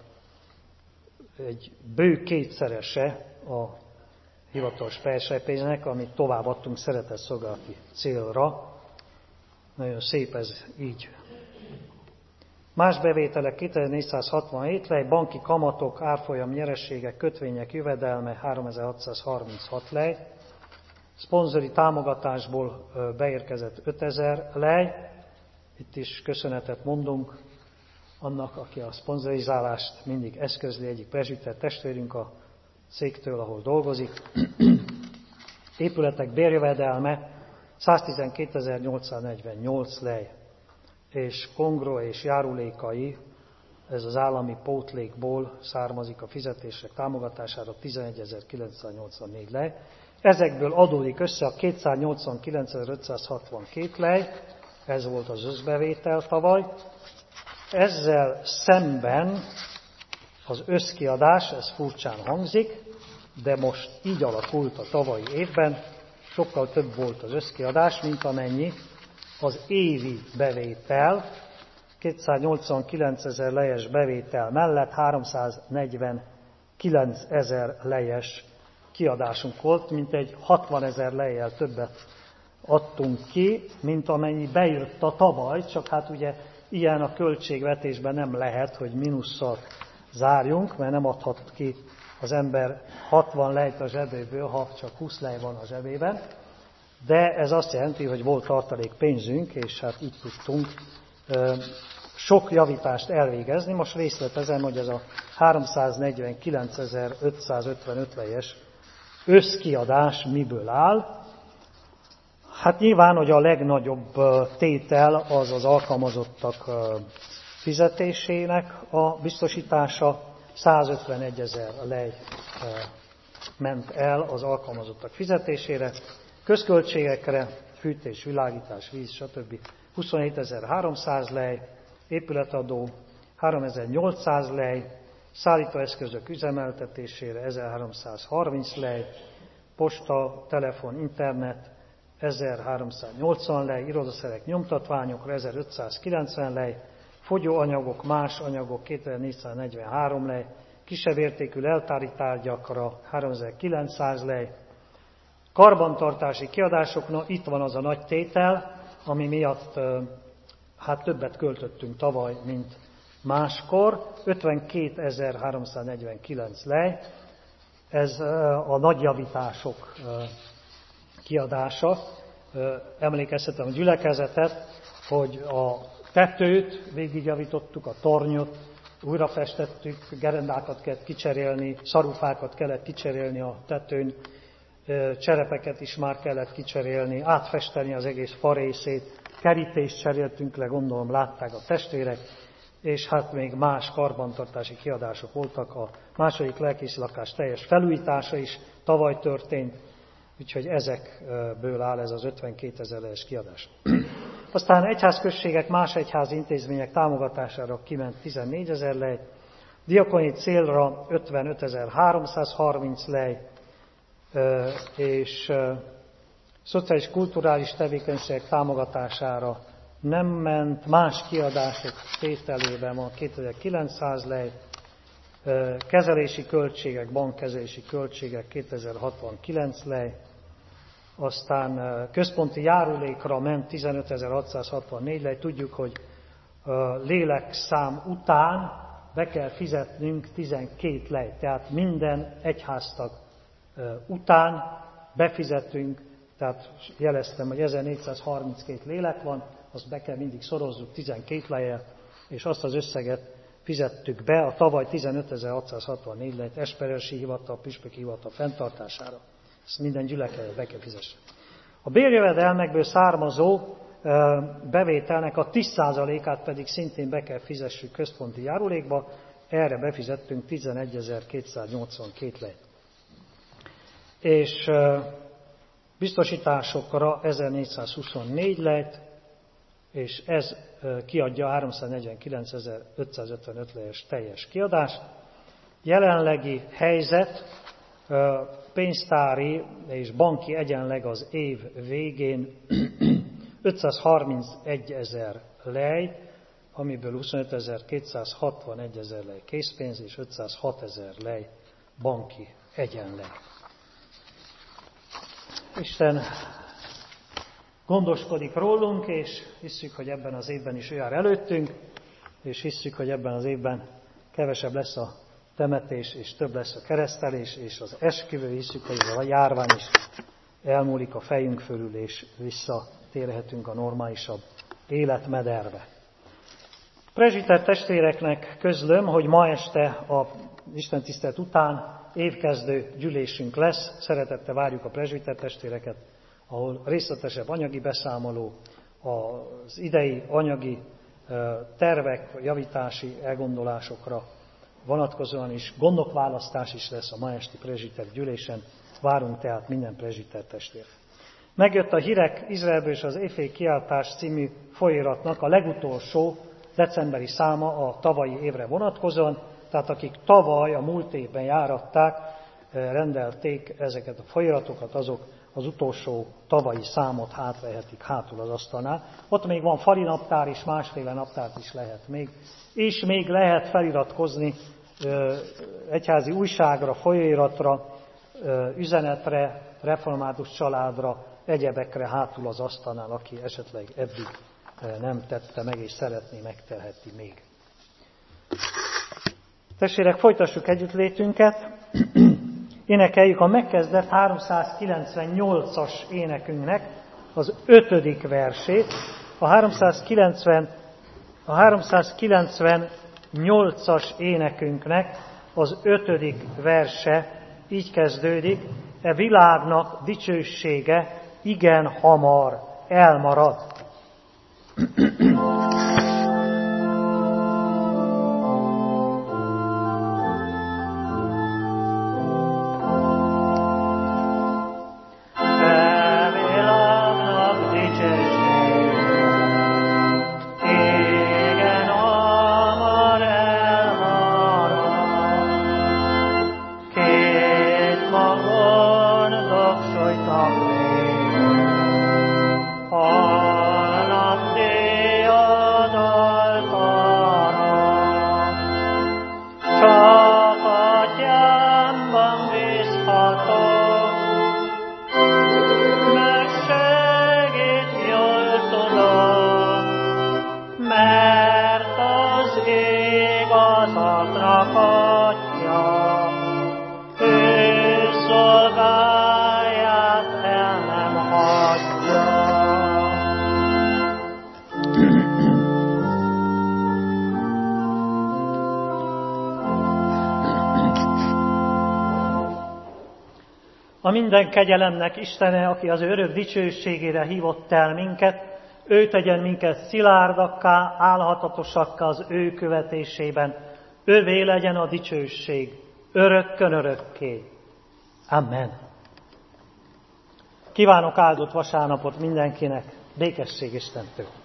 egy bő kétszerese a hivatalos persejpénznek, amit továbbadtunk szeretett szolgálati célra. Nagyon szép ez így. Más bevételek kétezer-négyszázhatvanhét lej, banki kamatok, árfolyam, nyereségek, kötvények, jövedelme háromezer-hatszázharminchat lej, szponzori támogatásból beérkezett ötezer lej, itt is köszönetet mondunk annak, aki a szponzorizálást mindig eszközli, egyik presbiter testvérünk a cégtől, ahol dolgozik. Épületek bérjövedelme száztizenkétezer-nyolcszáznegyvennyolc lej, és kongro és járulékai, ez az állami pótlékból származik a fizetések támogatására tizenegyezer-kilencszáznyolcvannégy lej. Ezekből adódik össze a kétszáznyolcvankilencezer-ötszázhatvankét lej, ez volt az összbevétel tavaly. Ezzel szemben az összkiadás, ez furcsán hangzik, de most így alakult a tavalyi évben, sokkal több volt az összkiadás, mint amennyi az évi bevétel, kétszáznyolcvankilencezer lejes bevétel mellett háromszáznegyvenkilencezer lejes kiadásunk volt, mint egy hatvanezer lejjel többet adtunk ki, mint amennyi bejött a tavaly, csak hát ugye ilyen a költségvetésben nem lehet, hogy mínusszal zárjunk, mert nem adhat ki az ember hatvan lejt a zsebéből, ha csak húsz lej van a zsebében. De ez azt jelenti, hogy volt tartalék pénzünk, és hát így tudtunk ö, sok javítást elvégezni. Most részletezem, hogy ez a háromszáznegyvenkilencezer-ötszázötvenöt lejes összkiadás miből áll. Hát nyilván, hogy a legnagyobb tétel az az alkalmazottak fizetésének a biztosítása, százötvenegyezer lej ment el az alkalmazottak fizetésére, közköltségekre, fűtés, világítás, víz, stb. huszonhétezer-háromszáz lej, épületadó háromezer-nyolcszáz lej, szállítóeszközök üzemeltetésére ezerháromszázharminc lej, posta, telefon, internet ezerháromszáznyolcvan lej, irodaszerek, nyomtatványokra ezerötszázkilencven lej, fogyóanyagok, más anyagok kétezer-négyszáznegyvenhárom lej, kisebb értékű leltári tárgyakra háromezer-kilencszáz lej, karbantartási kiadásoknak itt van az a nagy tétel, ami miatt hát többet költöttünk tavaly, mint máskor, ötvenkétezer-háromszáznegyvenkilenc lej, ez a nagy javítások kiadása. Emlékeztetem a gyülekezetet, hogy a tetőt végigjavítottuk, a tornyot újra festettük, gerendákat kellett kicserélni, szarufákat kellett kicserélni a tetőn, cserepeket is már kellett kicserélni, átfesteni az egész farészét, kerítést cseréltünk le, gondolom látták a testvérek, és hát még más karbantartási kiadások voltak. A második lelkészi lakás teljes felújítása is tavaly történt, úgyhogy ezekből áll ez az ötvenkétezer lejes kiadás. Aztán egyházközségek, más egyházi intézmények támogatására kiment tizennégyezer lej, diakoni célra ötvenötezer-háromszázharminc lej, és szociális kulturális tevékenységek támogatására nem ment, más kiadások tételében van kétezer-kilencszáz lej, kezelési költségek, bankkezelési költségek kétezer-hatvankilenc lej, aztán központi járulékra ment tizenötezer-hatszázhatvannégy lej. Tudjuk, hogy lélekszám után be kell fizetnünk tizenkét lej, tehát minden egyháztag után befizetünk, tehát jeleztem, hogy ezernégyszázharminckét lélek van, azt be kell mindig szorozzuk tizenkét lejjel, és azt az összeget fizettük be a tavaly tizenötezer-hatszázhatvannégy lejt esperesi hivatal, püspöki hivatal fenntartására. Ezt minden gyülekezet be kell fizesse. A bérjövedelmekből származó bevételnek a tíz százalékát pedig szintén be kell fizessük központi járulékba, erre befizettünk tizenegyezer-kétszáznyolcvankét lejt. És biztosításokra ezernégyszázhuszonnégy lejt, és ez kiadja háromszáznegyvenkilencezer-ötszázötvenöt lejes teljes kiadás. Jelenlegi helyzet, pénztári és banki egyenleg az év végén ötszázharmincegyezer lej, amiből huszonötezer-kétszázhatvanegy lej készpénz és ötszázhatezer lej banki egyenleg. Isten gondoskodik rólunk, és hisszük, hogy ebben az évben is ő jár előttünk, és hisszük, hogy ebben az évben kevesebb lesz a temetés, és több lesz a keresztelés, és az esküvő, hisszük, hogy ez a járvány is elmúlik a fejünk fölül, és visszatérhetünk a normálisabb életmederbe. Prezsiter testvéreknek közlöm, hogy ma este a istentisztelet után évkezdő gyűlésünk lesz. Szeretettel várjuk a prezsiter testvéreket, ahol részletesebb anyagi beszámoló, az idei anyagi tervek, javítási elgondolásokra vonatkozóan is gondokválasztás is lesz a ma esti prezsiter gyűlésen. Várunk tehát minden prezsiter testvér. Megjött a hírek Izraelből, és az Éfély kiáltás című folyóiratnak a legutolsó decemberi száma a tavalyi évre vonatkozóan, tehát akik tavaly, a múlt évben járatták, rendelték ezeket a folyóiratokat, azok az utolsó tavalyi számot hátvehetik hátul az asztalnál. Ott még van fali naptár is, másféle naptárt is lehet még, és még lehet feliratkozni egyházi újságra, folyóiratra, üzenetre, református családra, egyebekre hátul az asztalnál, aki esetleg eddig nem tette meg, és szeretné, megteheti még. Testvérek, folytassuk együttlétünket. Énekeljük a megkezdett háromszázkilencvennyolcas énekünknek az ötödik versét. A, háromszázkilencven, a háromszázkilencvennyolcas énekünknek az ötödik verse így kezdődik: e világnak dicsősége igen hamar elmarad. Annak díjat A minden kegyelemnek Istene, aki az ő örök dicsőségére hívott el minket, ő tegyen minket szilárdakká, állhatatosakká az ő követésében. Ővé legyen a dicsőség, örökkön örökké. Amen. Kívánok áldott vasárnapot mindenkinek, békesség Istentől.